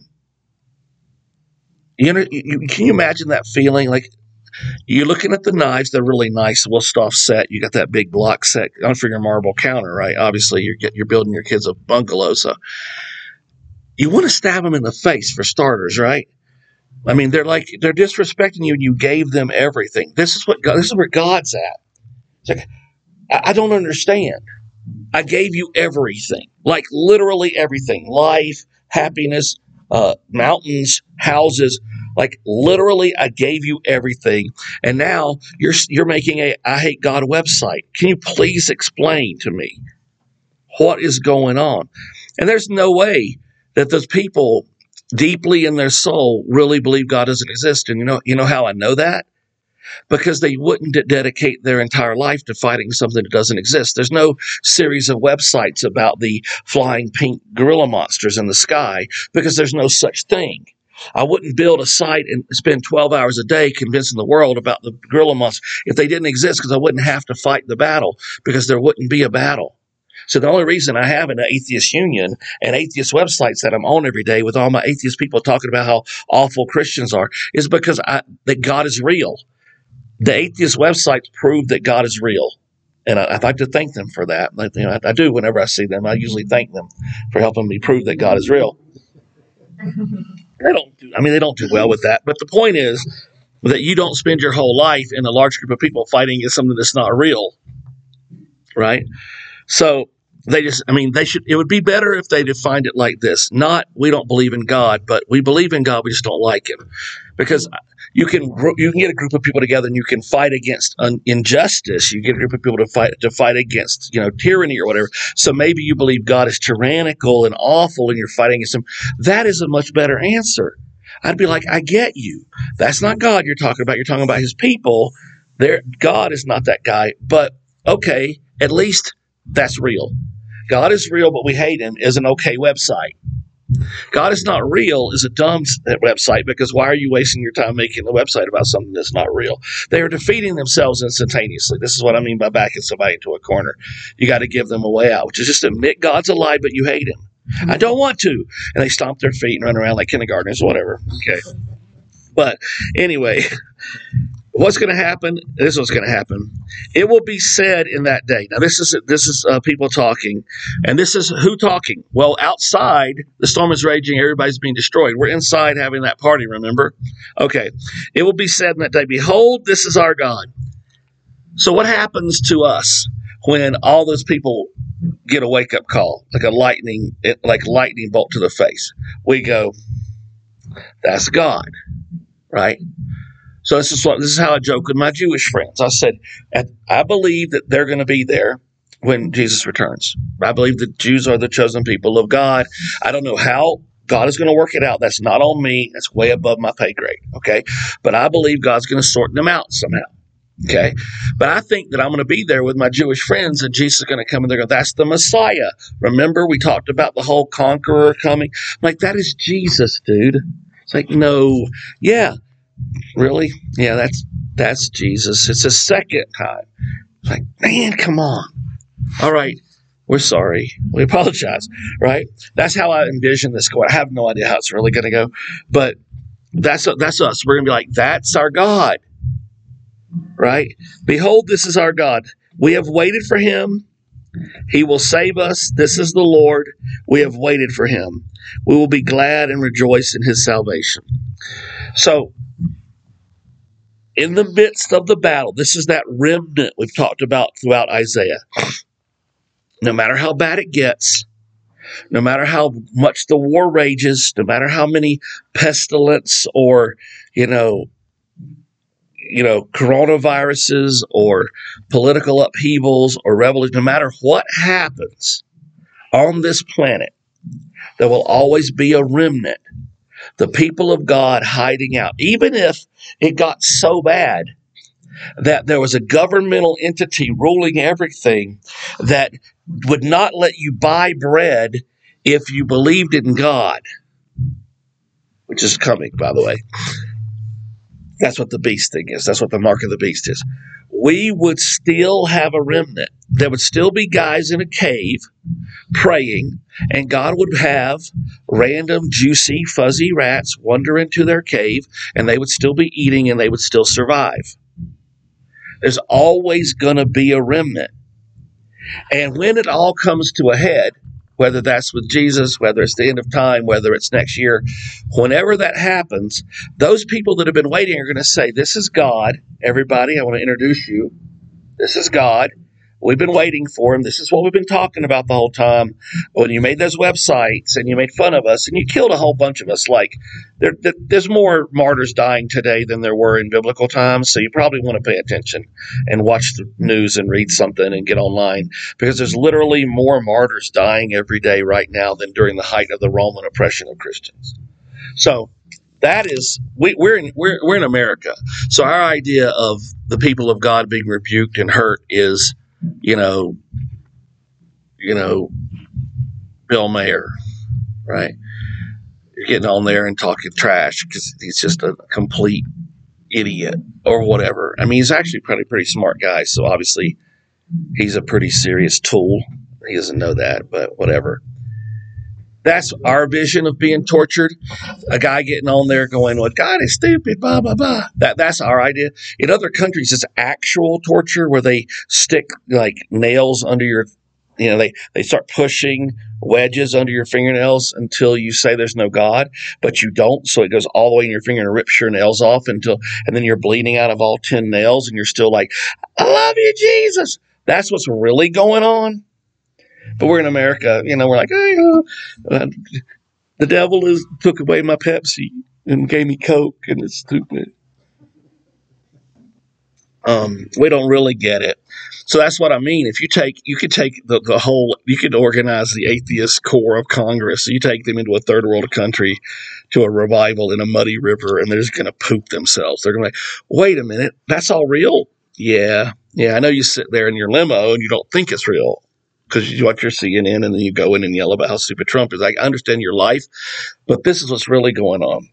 You know, you, can you imagine that feeling? Like you're looking at the knives; they're really nice, well stuffed set. You got that big block set on for your marble counter, right? Obviously, you're you're building your kids a bungalow, so you want to stab them in the face for starters, right? I mean, they're like they're disrespecting you, and you gave them everything. This is what God, this is where God's at. It's like I, I don't understand. I gave you everything, like literally everything: life, happiness, uh, mountains, houses. Like literally, I gave you everything, and now you're you're making a I Hate God website. Can you please explain to me what is going on? And there's no way that those people deeply in their soul really believe God doesn't exist. And you know, you know how I know that? Because they wouldn't dedicate their entire life to fighting something that doesn't exist. There's no series of websites about the flying pink gorilla monsters in the sky because there's no such thing. I wouldn't build a site and spend twelve hours a day convincing the world about the gorilla monsters if they didn't exist, because I wouldn't have to fight the battle, because there wouldn't be a battle. So the only reason I have an atheist union and atheist websites that I'm on every day with all my atheist people talking about how awful Christians are is because I, that God is real. The atheist websites prove that God is real. And I, I'd like to thank them for that. Like, you know, I, I do whenever I see them. I usually thank them for helping me prove that God is real. They don't do, I mean, they don't do well with that. But the point is that you don't spend your whole life in a large group of people fighting against something that's not real. Right? So they just, I mean, they should, it would be better if they defined it like this. Not, we don't believe in God, but we believe in God, we just don't like him. Because you can, you can get a group of people together and you can fight against un, injustice. You get a group of people to fight, to fight against, you know, tyranny or whatever. So maybe you believe God is tyrannical and awful and you're fighting against him. That is a much better answer. I'd be like, I get you. That's not God you're talking about. You're talking about his people. There, God is not that guy. But okay, at least that's real. God is real, but we hate him is an okay website. God is not real is a dumb website, because why are you wasting your time making a website about something that's not real? They are defeating themselves instantaneously. This is what I mean by backing somebody into a corner. You got to give them a way out, which is just admit God's a lie, but you hate him. Mm-hmm. I don't want to. And they stomp their feet and run around like kindergartners or whatever. Okay. But anyway, what's going to happen? This is what's going to happen. It will be said in that day. Now, this is this is uh, people talking, and this is who talking? Well, outside, the storm is raging. Everybody's being destroyed. We're inside having that party, remember? Okay. It will be said in that day, behold, this is our God. So what happens to us when all those people get a wake-up call, like a lightning, like lightning bolt to the face? We go, that's God, right? So this is what this is how I joke with my Jewish friends. I said, I believe that they're going to be there when Jesus returns. I believe the Jews are the chosen people of God. I don't know how God is going to work it out. That's not on me. That's way above my pay grade. Okay. But I believe God's going to sort them out somehow. Okay. But I think that I'm going to be there with my Jewish friends, and Jesus is going to come and they're going, that's the Messiah. Remember, we talked about the whole conqueror coming. I'm like, that is Jesus, dude. It's like, no. Yeah. Really? Yeah, that's that's Jesus. It's a second time. It's like, man, come on. All right. We're sorry. We apologize. Right? That's how I envision this going. I have no idea how it's really going to go. But that's that's us. We're going to be like, that's our God. Right? Behold, this is our God. We have waited for him. He will save us. This is the Lord. We have waited for him. We will be glad and rejoice in his salvation. So, in the midst of the battle, this is that remnant we've talked about throughout Isaiah. No matter how bad it gets, no matter how much the war rages, no matter how many pestilence or, you know, you know, coronaviruses or political upheavals or revolution, no matter what happens on this planet, there will always be a remnant. The people of God hiding out, even if it got so bad that there was a governmental entity ruling everything that would not let you buy bread if you believed in God, which is coming, by the way. That's what the beast thing is. That's what the mark of the beast is. We would still have a remnant. There would still be guys in a cave praying, and God would have random, juicy, fuzzy rats wander into their cave, and they would still be eating, and they would still survive. There's always going to be a remnant. And when it all comes to a head, whether that's with Jesus, whether it's the end of time, whether it's next year, whenever that happens, those people that have been waiting are going to say, this is God. Everybody, I want to introduce you. This is God. We've been waiting for him. This is what we've been talking about the whole time. When you made those websites and you made fun of us and you killed a whole bunch of us, like there, there, there's more martyrs dying today than there were in biblical times. So you probably want to pay attention and watch the news and read something and get online, because there's literally more martyrs dying every day right now than during the height of the Roman oppression of Christians. So that is, we, we're in we're we're in America. So our idea of the people of God being rebuked and hurt is, you know, you know, Bill Maher, right? You're getting on there and talking trash because he's just a complete idiot or whatever. I mean, he's actually a pretty, pretty smart guy. So obviously he's a pretty serious tool. He doesn't know that, but whatever. That's our vision of being tortured. A guy getting on there going, well, God is stupid, blah, blah, blah. That, that's our idea. In other countries, it's actual torture where they stick like nails under your, you know, they, they start pushing wedges under your fingernails until you say there's no God, but you don't. So it goes all the way in your finger and rips your nails off until, and then you're bleeding out of all ten nails and you're still like, I love you, Jesus. That's what's really going on. But we're in America, you know, we're like, oh, you know, uh, the devil is took away my Pepsi and gave me Coke, and it's stupid. Um, we don't really get it. So that's what I mean. If you take, you could take the, the whole, you could organize the atheist core of Congress. So you take them into a third world country to a revival in a muddy river, and they're just going to poop themselves. They're going to be like, wait a minute, that's all real? Yeah. Yeah, I know you sit there in your limo and you don't think it's real, because you watch your C N N and then you go in and yell about how stupid Trump is. I understand your life, but this is what's really going on.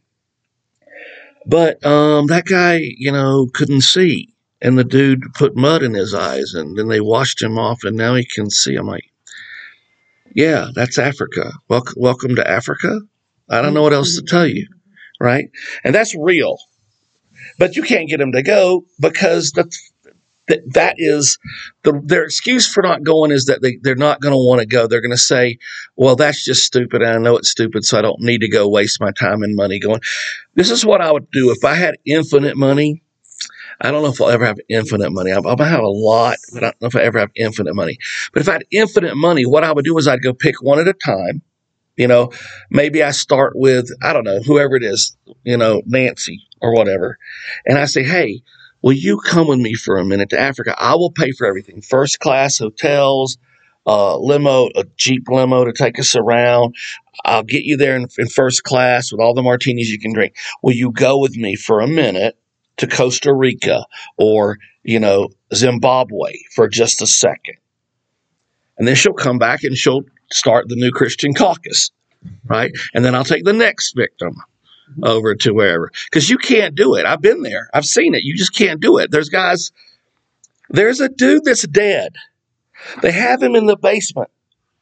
But um, that guy, you know, couldn't see. And the dude put mud in his eyes, and then they washed him off, and now he can see. I'm like, yeah, that's Africa. Welcome, welcome to Africa. I don't know what else to tell you, right? And that's real. But you can't get them to go because that's That, that is the, their excuse for not going is that they, they're not going to want to go. They're going to say, well, that's just stupid. And I know it's stupid, so I don't need to go waste my time and money going. This is what I would do if I had infinite money. I don't know if I'll ever have infinite money. I'll, I'll have a lot, but I don't know if I ever have infinite money. But if I had infinite money, what I would do is I'd go pick one at a time. You know, maybe I start with, I don't know, whoever it is, you know, Nancy or whatever. And I say, hey, will you come with me for a minute to Africa? I will pay for everything. First class hotels, uh, limo, a Jeep limo to take us around. I'll get you there in, in first class with all the martinis you can drink. Will you go with me for a minute to Costa Rica or, you know, Zimbabwe for just a second? And then she'll come back and she'll start the New Christian Caucus, right? And then I'll take the next victim over to wherever, because you can't do it. I've been there. I've seen it. You just can't do it. There's guys, there's a dude that's dead. They have him in the basement.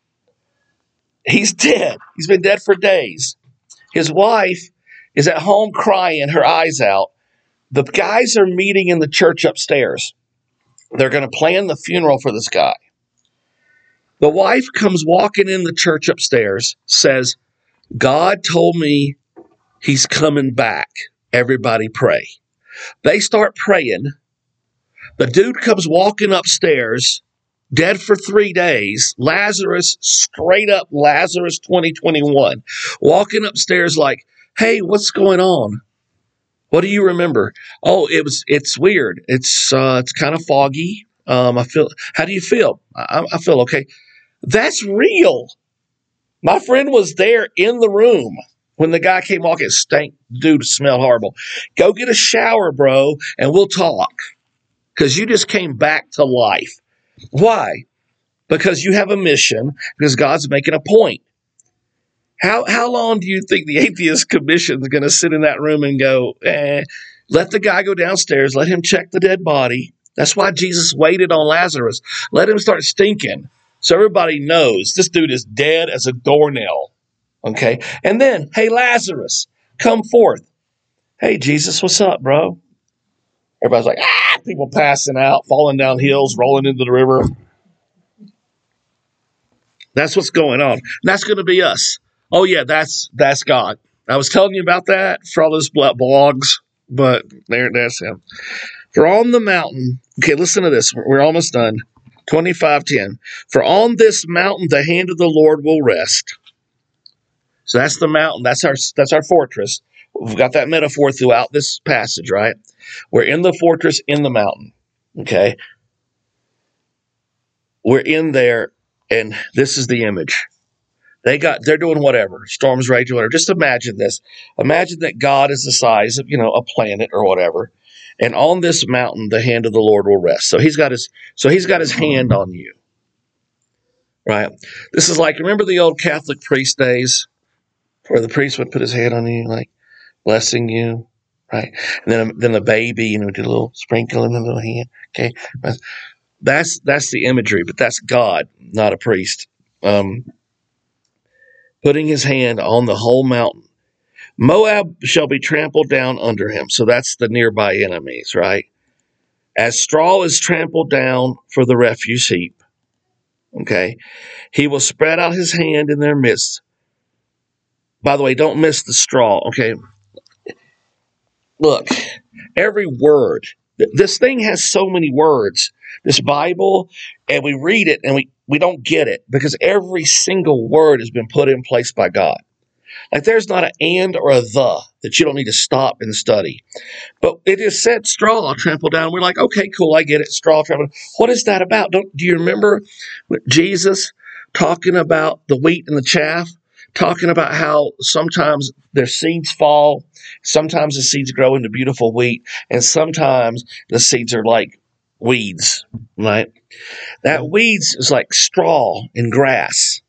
He's dead. He's been dead for days. His wife is at home crying her eyes out. The guys are meeting in the church upstairs. They're going to plan the funeral for this guy. The wife comes walking in the church upstairs, says, God told me he's coming back. Everybody pray. They start praying. The dude comes walking upstairs, dead for three days. Lazarus, straight up Lazarus twenty twenty-one, walking upstairs like, hey, what's going on? What do you remember? Oh, it was, it's weird. It's, uh, it's kind of foggy. Um, I feel, how do you feel? I, I feel okay. That's real. My friend was there in the room when the guy came walking. Stank, dude, smelled horrible. Go get a shower, bro, and we'll talk. Because you just came back to life. Why? Because you have a mission, because God's making a point. How how long do you think the Atheist Commission is going to sit in that room and go, eh, let the guy go downstairs, let him check the dead body. That's why Jesus waited on Lazarus. Let him start stinking. So everybody knows this dude is dead as a doornail. Okay. And then, hey, Lazarus, come forth. Hey, Jesus, what's up, bro? Everybody's like, ah, people passing out, falling down hills, rolling into the river. That's what's going on. That's going to be us. Oh, yeah, that's that's God. I was telling you about that for all those blogs, but there, there's him. For on the mountain, okay, listen to this. We're almost done. twenty-five ten. For on this mountain the hand of the Lord will rest. So that's the mountain. That's our that's our fortress. We've got that metaphor throughout this passage, right? We're in the fortress in the mountain. Okay. We're in there, and this is the image. They got they're doing whatever. Storms raging, whatever. Just imagine this. Imagine that God is the size of, you know, a planet or whatever. And on this mountain the hand of the Lord will rest. So he's got his so he's got his hand on you. Right? This is like, remember the old Catholic priest days where the priest would put his hand on you, like blessing you, right? And then then the baby, you know, did a little sprinkle in the little hand. Okay, that's that's the imagery, but that's God, not a priest. Um, putting his hand on the whole mountain. Moab shall be trampled down under him. So that's the nearby enemies, right? As straw is trampled down for the refuse heap. Okay, he will spread out his hand in their midst. By the way, don't miss the straw, okay? Look, every word, this thing has so many words, this Bible, and we read it and we, we don't get it because every single word has been put in place by God. Like there's not an and or a the that you don't need to stop and study. But it is said straw trampled down. We're like, okay, cool, I get it, straw trampled. What is that about? Don't do you remember Jesus talking about the wheat and the chaff? Talking about how sometimes their seeds fall, sometimes the seeds grow into beautiful wheat, and sometimes the seeds are like weeds, right? That weeds is like straw and grass.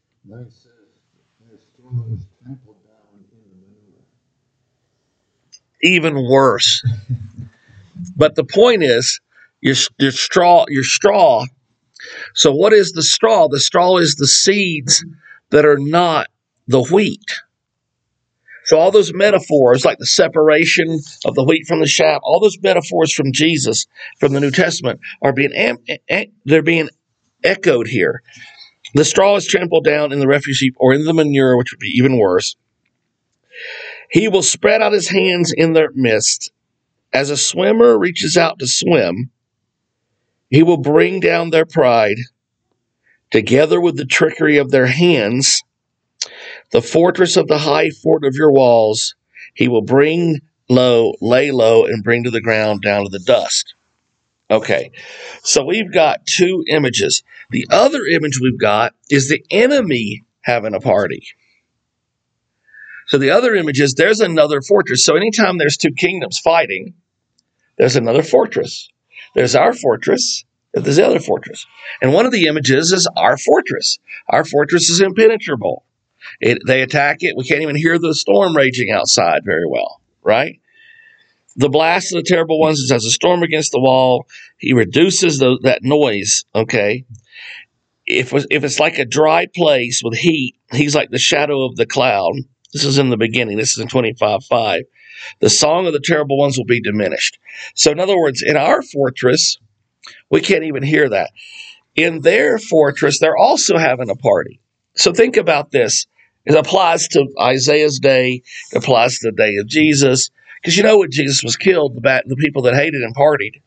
Even worse. But the point is, your, your straw, your straw. So what is the straw? The straw is the seeds that are not the wheat. So all those metaphors, like the separation of the wheat from the chaff, all those metaphors from Jesus, from the New Testament, are being they're being echoed here. The straw is trampled down in the refuse heap or in the manure, which would be even worse. He will spread out his hands in their midst. As a swimmer reaches out to swim, he will bring down their pride together with the trickery of their hands. The fortress of the high fort of your walls, he will bring low, lay low, and bring to the ground down to the dust. Okay, so we've got two images. The other image we've got is the enemy having a party. So the other image is there's another fortress. So anytime there's two kingdoms fighting, there's another fortress. There's our fortress, there's the other fortress. And one of the images is our fortress. Our fortress is impenetrable. It, they attack it. We can't even hear the storm raging outside very well, right? The blast of the terrible ones is as a storm against the wall. He reduces the, that noise, okay? If, if it's like a dry place with heat, he's like the shadow of the cloud. This is in the beginning. This is in twenty-five five. The song of the terrible ones will be diminished. So in other words, in our fortress, we can't even hear that. In their fortress, they're also having a party. So think about this. It applies to Isaiah's day. It applies to the day of Jesus. Because you know when Jesus was killed, the, bat, the people that hated him partied.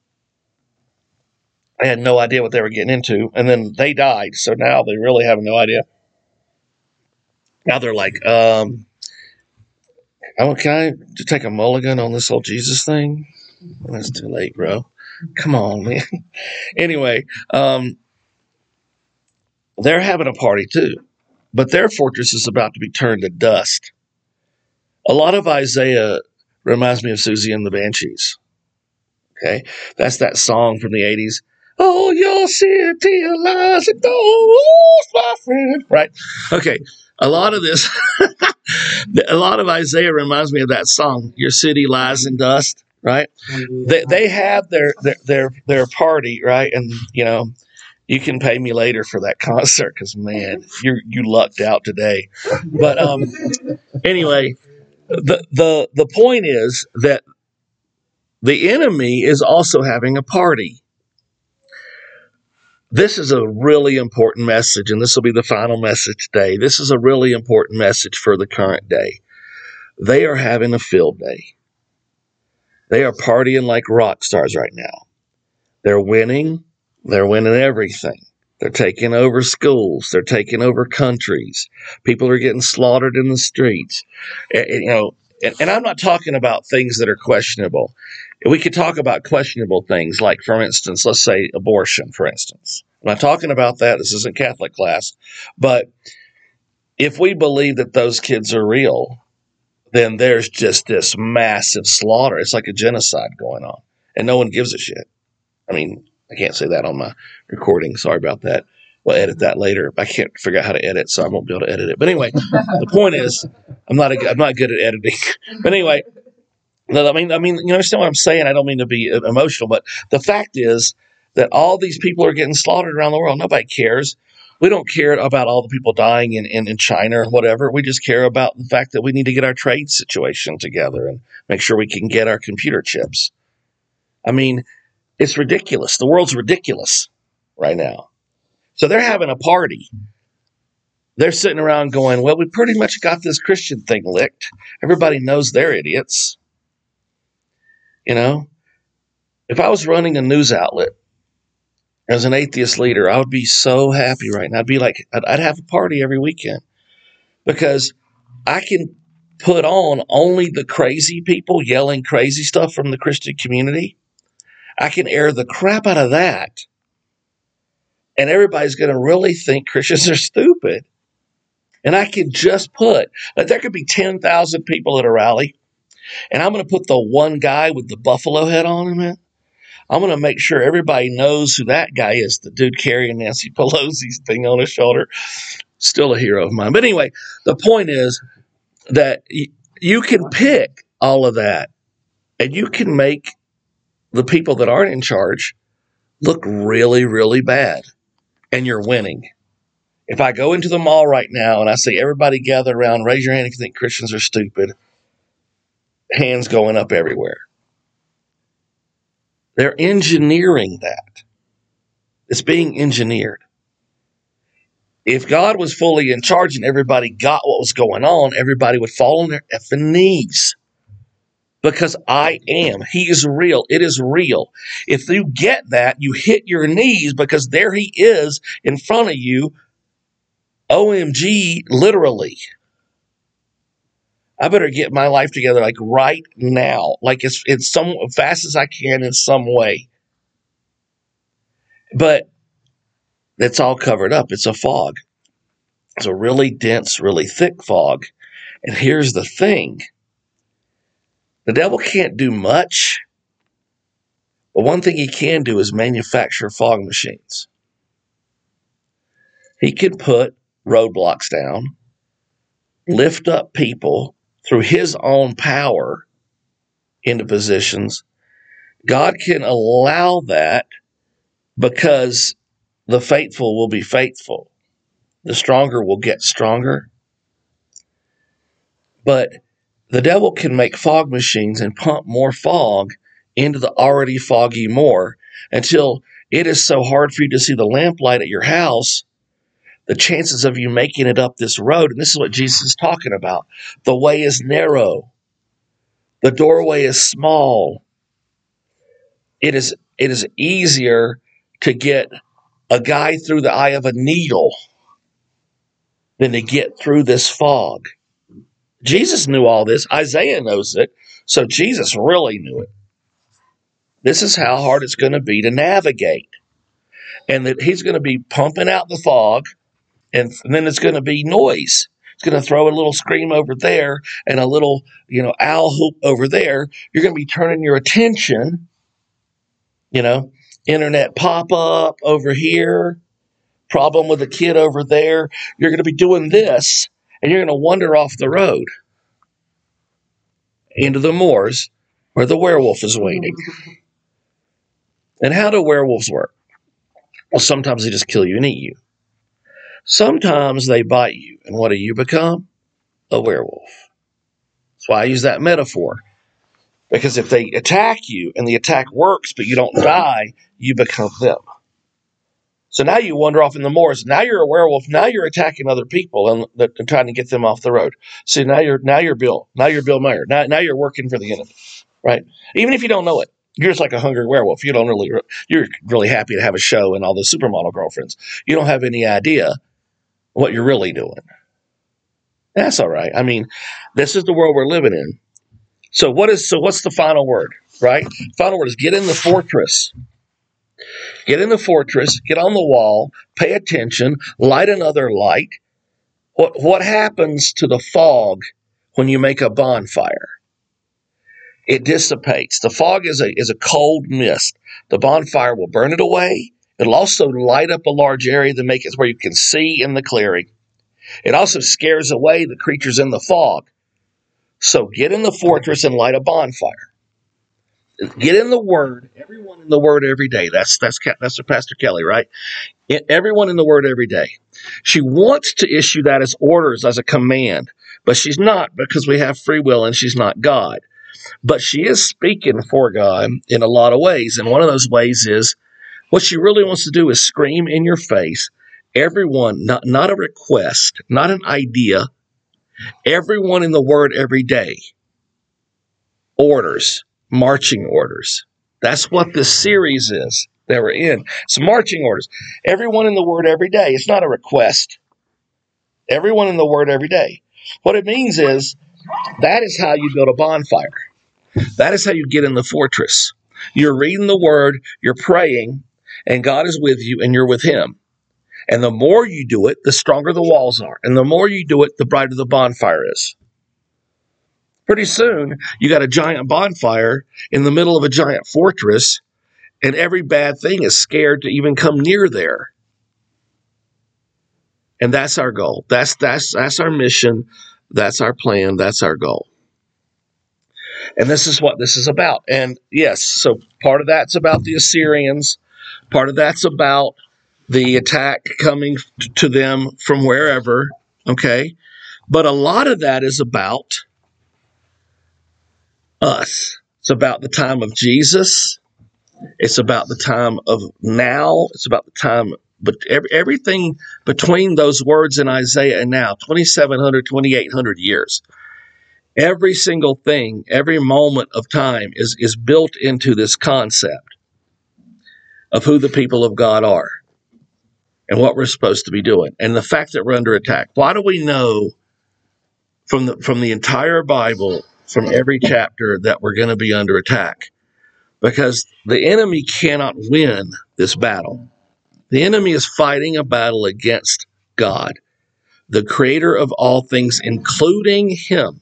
They had no idea what they were getting into. And then they died. So now they really have no idea. Now they're like, um, oh, can I just take a mulligan on this whole Jesus thing? Well, that's too late, bro. Come on, man. Anyway, um, they're having a party too. But their fortress is about to be turned to dust. A lot of Isaiah reminds me of Susie and the Banshees. Okay? That's that song from the eighties. Oh, your city lies in ghosts, my friend. Right? Okay. A lot of this, a lot of Isaiah reminds me of that song, Your City Lies in Dust, right? They, they have their, their, their, their party, right? And, you know, You can pay me later for that concert because, man, you you lucked out today. But um, anyway, the, the, the point is that the enemy is also having a party. This is a really important message, and this will be the final message today. This is a really important message for the current day. They are having a field day. They are partying like rock stars right now. They're winning. They're winning everything. They're taking over schools. They're taking over countries. People are getting slaughtered in the streets. And, you know, and, and I'm not talking about things that are questionable. We could talk about questionable things, like, for instance, let's say abortion, for instance. I'm not talking about that. This isn't Catholic class. But if we believe that those kids are real, then there's just this massive slaughter. It's like a genocide going on, and no one gives a shit. I mean, I can't say that on my recording. Sorry about that. We'll edit that later. I can't figure out how to edit, so I won't be able to edit it. But anyway, the point is, I'm not a, I'm not good at editing. But anyway, I mean, I mean, you understand what I'm saying? I don't mean to be emotional, but the fact is that all these people are getting slaughtered around the world. Nobody cares. We don't care about all the people dying in, in, in China or whatever. We just care about the fact that we need to get our trade situation together and make sure we can get our computer chips. I mean, it's ridiculous. The world's ridiculous right now. So they're having a party. They're sitting around going, well, we pretty much got this Christian thing licked. Everybody knows they're idiots. You know, if I was running a news outlet as an atheist leader, I would be so happy right now. I'd be like, I'd, I'd have a party every weekend because I can put on only the crazy people yelling crazy stuff from the Christian community. I can air the crap out of that. And everybody's going to really think Christians are stupid. And I can just put, like, there could be ten thousand people at a rally, and I'm going to put the one guy with the buffalo head on him. I'm going to make sure everybody knows who that guy is, the dude carrying Nancy Pelosi's thing on his shoulder. Still a hero of mine. But anyway, the point is that y- you can pick all of that, and you can make the people that aren't in charge look really, really bad, and you're winning. If I go into the mall right now and I say, everybody gather around, raise your hand if you think Christians are stupid, hands going up everywhere. They're engineering that. It's being engineered. If God was fully in charge and everybody got what was going on, everybody would fall on their effing knees. Because I am. He is real. It is real. If you get that, you hit your knees because there he is in front of you. O M G, literally. I better get my life together like right now, like it's it's some as fast as I can in some way. But it's all covered up. It's a fog. It's a really dense, really thick fog. And here's the thing. The devil can't do much, but one thing he can do is manufacture fog machines. He can put roadblocks down, lift up people through his own power into positions. God can allow that because the faithful will be faithful. The stronger will get stronger. But the devil can make fog machines and pump more fog into the already foggy more until it is so hard for you to see the lamplight at your house. The chances of you making it up this road, and this is what Jesus is talking about. The way is narrow. The doorway is small. It is, it is easier to get a guy through the eye of a needle than to get through this fog. Jesus knew all this. Isaiah knows it. So Jesus really knew it. This is how hard it's going to be to navigate. And that he's going to be pumping out the fog, and, and then it's going to be noise. It's going to throw a little scream over there and a little, you know, owl hoop over there. You're going to be turning your attention, you know, internet pop-up over here, problem with a kid over there. You're going to be doing this, and you're going to wander off the road into the moors where the werewolf is waiting. And how do werewolves work? Well, sometimes they just kill you and eat you. Sometimes they bite you, and what do you become? A werewolf. That's why I use that metaphor. Because if they attack you and the attack works, but you don't die, you become them. So now you wander off in the moors. Now you're a werewolf. Now you're attacking other people and, and trying to get them off the road. See, now you're now you're Bill. Now you're Bill Mayer. Now now you're working for the enemy, right? Even if you don't know it, you're just like a hungry werewolf. You don't really you're really happy to have a show and all those supermodel girlfriends. You don't have any idea what you're really doing. That's all right. I mean, this is the world we're living in. So what is so what's the final word, right? Final word is get in the fortress. Get in the fortress, get on the wall, pay attention, light another light. What what happens to the fog when you make a bonfire? It dissipates. The fog is a is a cold mist. The bonfire will burn it away. It'll also light up a large area to make it where you can see in the clearing. It also scares away the creatures in the fog. So get in the fortress and light a bonfire. Get in the Word. Everyone in the Word every day. That's that's that's Pastor Kelly, right? Everyone in the Word every day. She wants to issue that as orders, as a command, but she's not, because we have free will and she's not God. But she is speaking for God in a lot of ways, and one of those ways is what she really wants to do is scream in your face. Everyone, not not a request, not an idea. Everyone in the Word every day. Orders. Marching orders. That's what this series is that we're in. It's marching orders. Everyone in the Word every day. It's not a request. Everyone in the Word every day. What it means is that is how you build a bonfire. That is how you get in the fortress. You're reading the Word, you're praying, and God is with you, and you're with Him. And the more you do it, the stronger the walls are. And the more you do it, the brighter the bonfire is. Pretty soon, you got a giant bonfire in the middle of a giant fortress, and every bad thing is scared to even come near there. And that's our goal. That's that's that's our mission. That's our plan. That's our goal. And this is what this is about. And yes, so part of that's about the Assyrians. Part of that's about the attack coming to them from wherever, okay? But a lot of that is about us. It's about the time of Jesus. It's about the time of now. It's about the time, but every, everything between those words in Isaiah and now, twenty-seven hundred, twenty-eight hundred years. Every single thing, every moment of time is, is built into this concept of who the people of God are and what we're supposed to be doing. And the fact that we're under attack. Why do we know from the, from the entire Bible, from every chapter, that we're going to be under attack? Because the enemy cannot win this battle. The enemy is fighting a battle against God, the creator of all things, including him.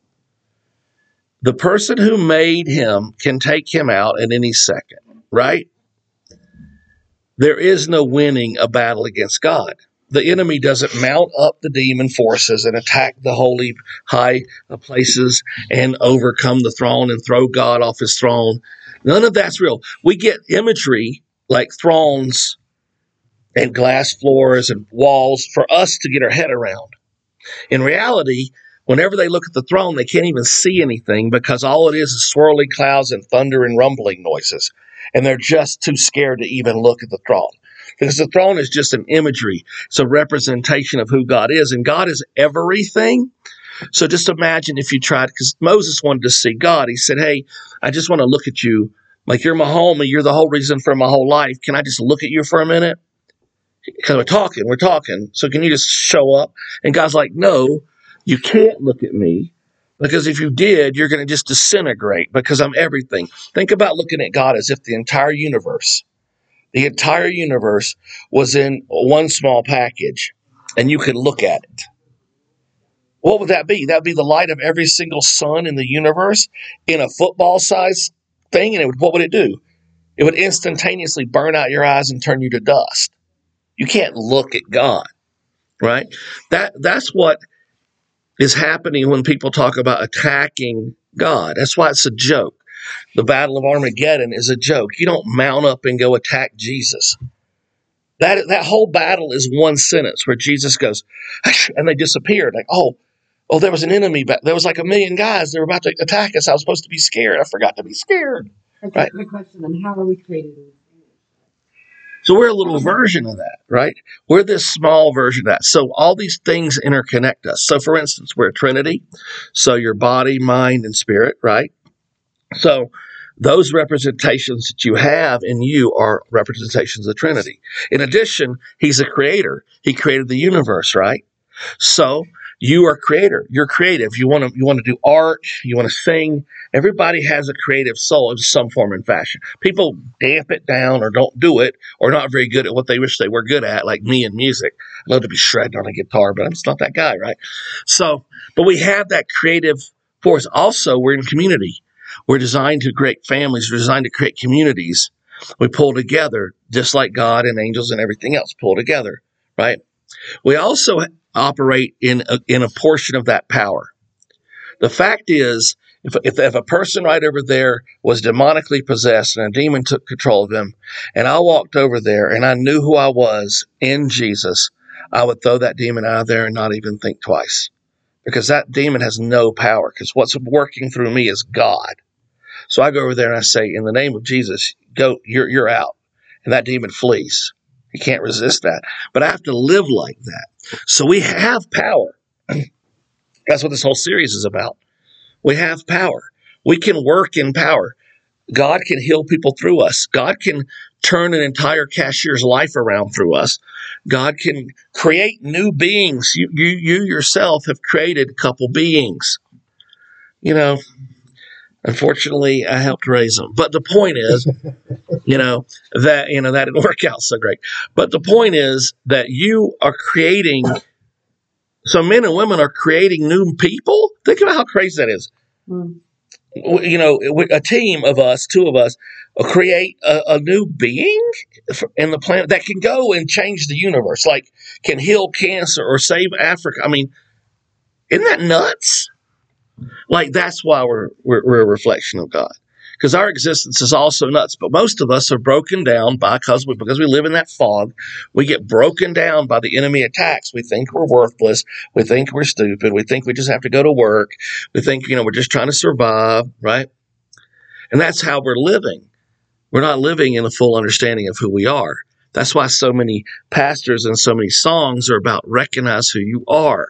The person who made him can take him out at any second, right? There is no winning a battle against God. The enemy doesn't mount up the demon forces and attack the holy high places and overcome the throne and throw God off his throne. None of that's real. We get imagery like thrones and glass floors and walls for us to get our head around. In reality, whenever they look at the throne, they can't even see anything because all it is is swirling clouds and thunder and rumbling noises. And they're just too scared to even look at the throne. Because the throne is just an imagery. It's a representation of who God is. And God is everything. So just imagine if you tried, because Moses wanted to see God. He said, hey, I just want to look at you. Like you're my homie. You're the whole reason for my whole life. Can I just look at you for a minute? Because we're talking, we're talking. So can you just show up? And God's like, no, you can't look at me. Because if you did, you're going to just disintegrate because I'm everything. Think about looking at God as if the entire universe, the entire universe was in one small package and you could look at it. What would that be? That would be the light of every single sun in the universe in a football-sized thing. And it would, what would it do? It would instantaneously burn out your eyes and turn you to dust. You can't look at God, right? That That's what is happening when people talk about attacking God. That's why it's a joke. The Battle of Armageddon is a joke. You don't mount up and go attack Jesus. That that whole battle is one sentence where Jesus goes, and they disappeared. Like, oh, oh, there was an enemy, but there was like a million guys. They were about to attack us. I was supposed to be scared. I forgot to be scared. Okay, right? Good question. Then how are we created? So we're a little version of that, right? We're this small version of that. So all these things interconnect us. So for instance, we're a Trinity. So your body, mind, and spirit, right? So those representations that you have in you are representations of the Trinity. In addition, he's a creator. He created the universe, right? So you are creator. You're creative. You want to you want to do art. You want to sing. Everybody has a creative soul in some form and fashion. People damp it down or don't do it or not very good at what they wish they were good at, like me in music. I love to be shredding on a guitar, but I'm just not that guy, right? So, but we have that creative force. Also, we're in community. We're designed to create families. We're designed to create communities. We pull together, just like God and angels and everything else pull together, right? We also operate in a, in a portion of that power. The fact is, if, if, if a person right over there was demonically possessed and a demon took control of them, and I walked over there and I knew who I was in Jesus, I would throw that demon out of there and not even think twice. Because that demon has no power, because what's working through me is God. So I go over there and I say, in the name of Jesus, go, you're, you're out. And that demon flees. He can't resist that. But I have to live like that. So we have power. That's what this whole series is about. We have power. We can work in power. God can heal people through us. God can turn an entire cashier's life around through us. God can create new beings. You, you, you yourself have created a couple beings. You know, unfortunately, I helped raise them. But the point is, you know, that, you know, that didn't work out so great. But the point is that you are creating, so men and women are creating new people. Think about how crazy that is. Mm. You know, a team of us, two of us, create a, a new being in the planet that can go and change the universe, like can heal cancer or save Africa. I mean, isn't that nuts? Like, that's why we're, we're, we're a reflection of God. Because our existence is also nuts. But most of us are broken down by, because we, because we live in that fog. We get broken down by the enemy attacks. We think we're worthless. We think we're stupid. We think we just have to go to work. We think, you know, we're just trying to survive, right? And that's how we're living. We're not living in a full understanding of who we are. That's why so many pastors and so many songs are about recognize who you are.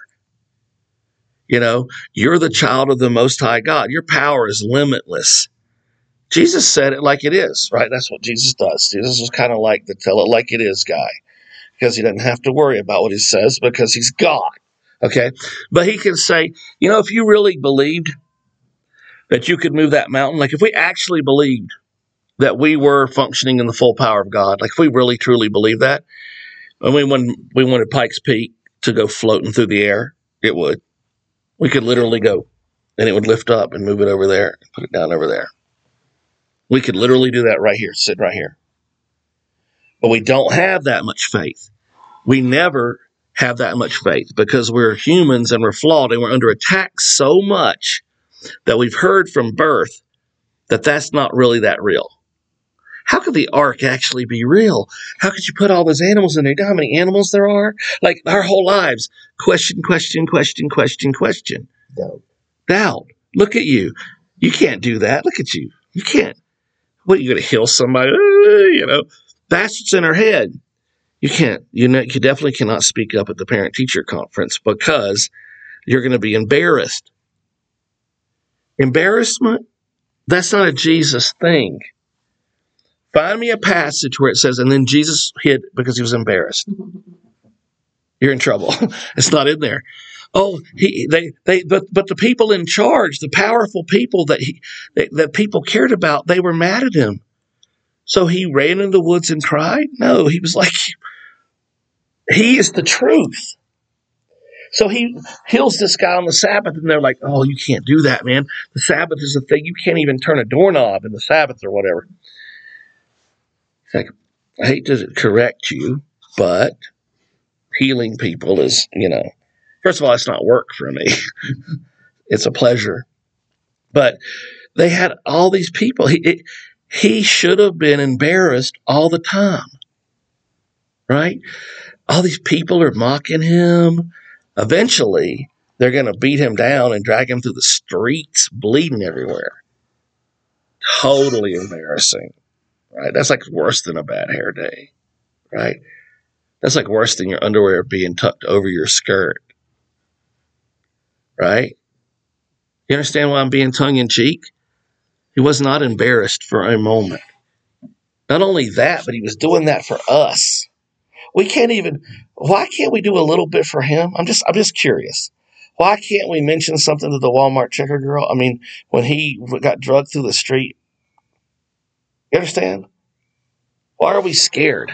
You know, you're the child of the Most High God. Your power is limitless. Jesus said it like it is, right? That's what Jesus does. Jesus is kind of like the tell it like it is guy, because he doesn't have to worry about what he says because he's God, okay? But he can say, you know, if you really believed that you could move that mountain, like if we actually believed that we were functioning in the full power of God, like if we really truly believe that, I mean, when we wanted Pikes Peak to go floating through the air, it would. We could literally go, and it would lift up and move it over there and put it down over there. We could literally do that right here, sit right here. But we don't have that much faith. We never have that much faith because we're humans and we're flawed and we're under attack so much that we've heard from birth that that's not really that real. How could the ark actually be real? How could you put all those animals in there? You know how many animals there are? Like our whole lives. Question, question, question, question, question. Doubt. Doubt. Look at you. You can't do that. Look at you. You can't. What, are you going to heal somebody? You know, that's what's in her head. You can't, you know, you definitely cannot speak up at the parent-teacher conference because you're going to be embarrassed. Embarrassment? That's not a Jesus thing. Find me a passage where it says, and then Jesus hid because he was embarrassed. You're in trouble. It's not in there. Oh, he, they, they, but, but the people in charge, the powerful people that he, that, that people cared about, they were mad at him. So he ran in the woods and cried? No, he was like, he is the truth. So he heals this guy on the Sabbath, and they're like, oh, you can't do that, man. The Sabbath is a thing. You can't even turn a doorknob in the Sabbath or whatever. It's like, I hate to correct you, but healing people is, you know, first of all, it's not work for me. It's a pleasure. But they had all these people. He, it, he should have been embarrassed all the time. right? All these people are mocking him. Eventually, they're going to beat him down and drag him through the streets, bleeding everywhere. Totally embarrassing, right? That's like worse than a bad hair day, right? That's like worse than your underwear being tucked over your skirt, right? You understand why I'm being tongue-in-cheek? He was not embarrassed for a moment. Not only that, but he was doing that for us. We can't even, why can't we do a little bit for him? I'm just, I'm just curious. Why can't we mention something to the Walmart checker girl? I mean, when he got drugged through the street, you understand? Why are we scared?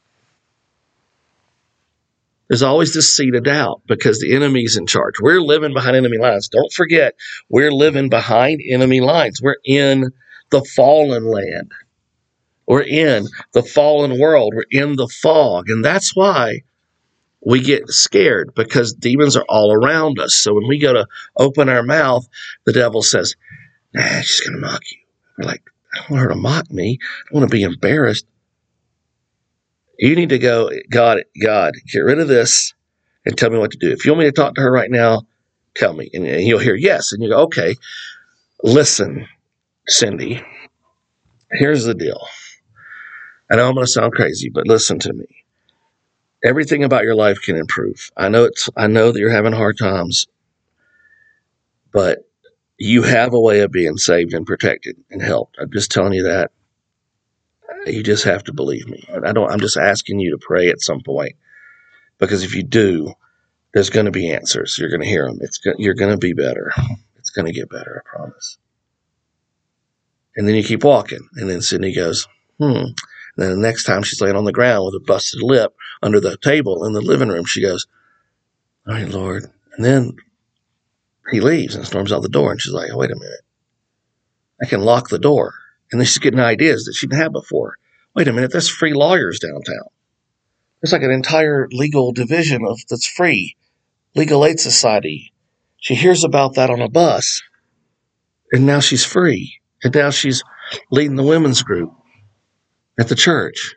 There's always this seed of doubt because the enemy's in charge. We're living behind enemy lines. Don't forget, we're living behind enemy lines. We're in the fallen land. We're in the fallen world. We're in the fog. And that's why we get scared, because demons are all around us. So when we go to open our mouth, the devil says, nah, she's going to mock you. We're like, I don't want her to mock me. I don't want to be embarrassed. You need to go, God, God, get rid of this and tell me what to do. If you want me to talk to her right now, tell me. And, and you'll hear yes. And you go, okay, listen, Cindy, here's the deal. I know I'm going to sound crazy, but listen to me. Everything about your life can improve. I know it's, I know that you're having hard times, but you have a way of being saved and protected and helped. I'm just telling you that. You just have to believe me. I don't, I'm just asking you to pray at some point, because if you do, there's going to be answers. You're going to hear them. It's, you're going to be better. It's going to get better, I promise. And then you keep walking. And then Sydney goes, hmm. And then the next time she's laying on the ground with a busted lip under the table in the living room, she goes, all right, Lord. And then he leaves and storms out the door. And she's like, oh, wait a minute. I can lock the door. And then she's getting ideas that she didn't have before. Wait a minute. There's free lawyers downtown. There's like an entire legal division of that's free. Legal Aid Society. She hears about that on a bus. And now she's free. And now she's leading the women's group at the church.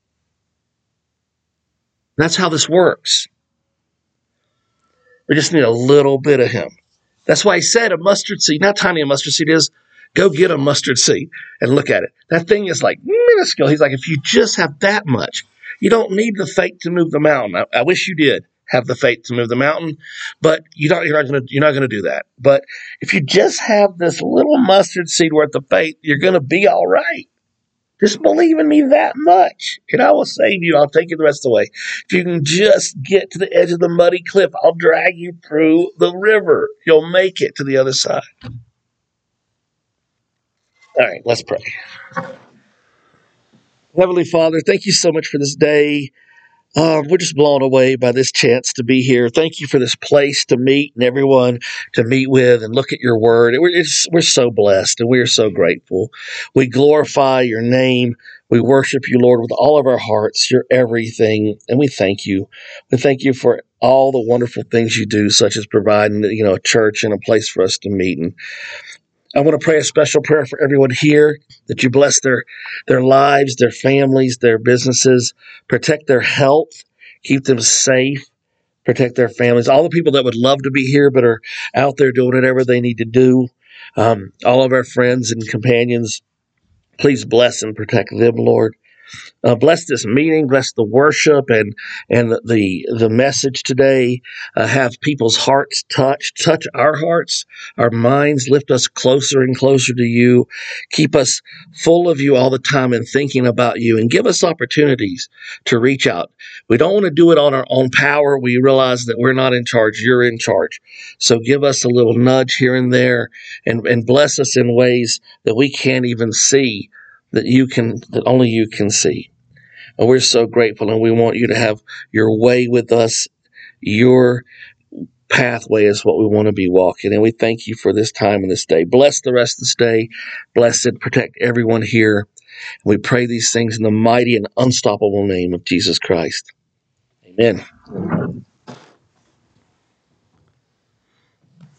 That's how this works. We just need a little bit of him. That's why he said a mustard seed, not tiny a mustard seed is, go get a mustard seed and look at it. That thing is like minuscule. He's like, if you just have that much, you don't need the faith to move the mountain. I, I wish you did have the faith to move the mountain, but you don't, you're not going to, you're not going to do that. But if you just have this little mustard seed worth of faith, you're going to be all right. Just believe in me that much, and I will save you. I'll take you the rest of the way. If you can just get to the edge of the muddy cliff, I'll drag you through the river. You'll make it to the other side. All right, let's pray. Heavenly Father, thank you so much for this day. Uh, we're just blown away by this chance to be here. Thank you for this place to meet and everyone to meet with and look at your word. It, it's, we're so blessed and we are so grateful. We glorify your name. We worship you, Lord, with all of our hearts. You're everything, and we thank you. We thank you for all the wonderful things you do, such as providing, you know, a church and a place for us to meet. And I want to pray a special prayer for everyone here, that you bless their, their lives, their families, their businesses, protect their health, keep them safe, protect their families, all the people that would love to be here but are out there doing whatever they need to do, um, all of our friends and companions, please bless and protect them, Lord. Uh, bless this meeting, bless the worship and and the the message today. Uh, have people's hearts touched, touch our hearts, our minds, lift us closer and closer to you. Keep us full of you all the time and thinking about you, and give us opportunities to reach out. We don't want to do it on our own power. We realize that we're not in charge. You're in charge. So give us a little nudge here and there, and, and bless us in ways that we can't even see, that you can, that only you can see. And we're so grateful, and we want you to have your way with us. Your pathway is what we want to be walking, and we thank you for this time and this day. Bless the rest of this day. Bless and protect everyone here. We pray these things in the mighty and unstoppable name of Jesus Christ. Amen.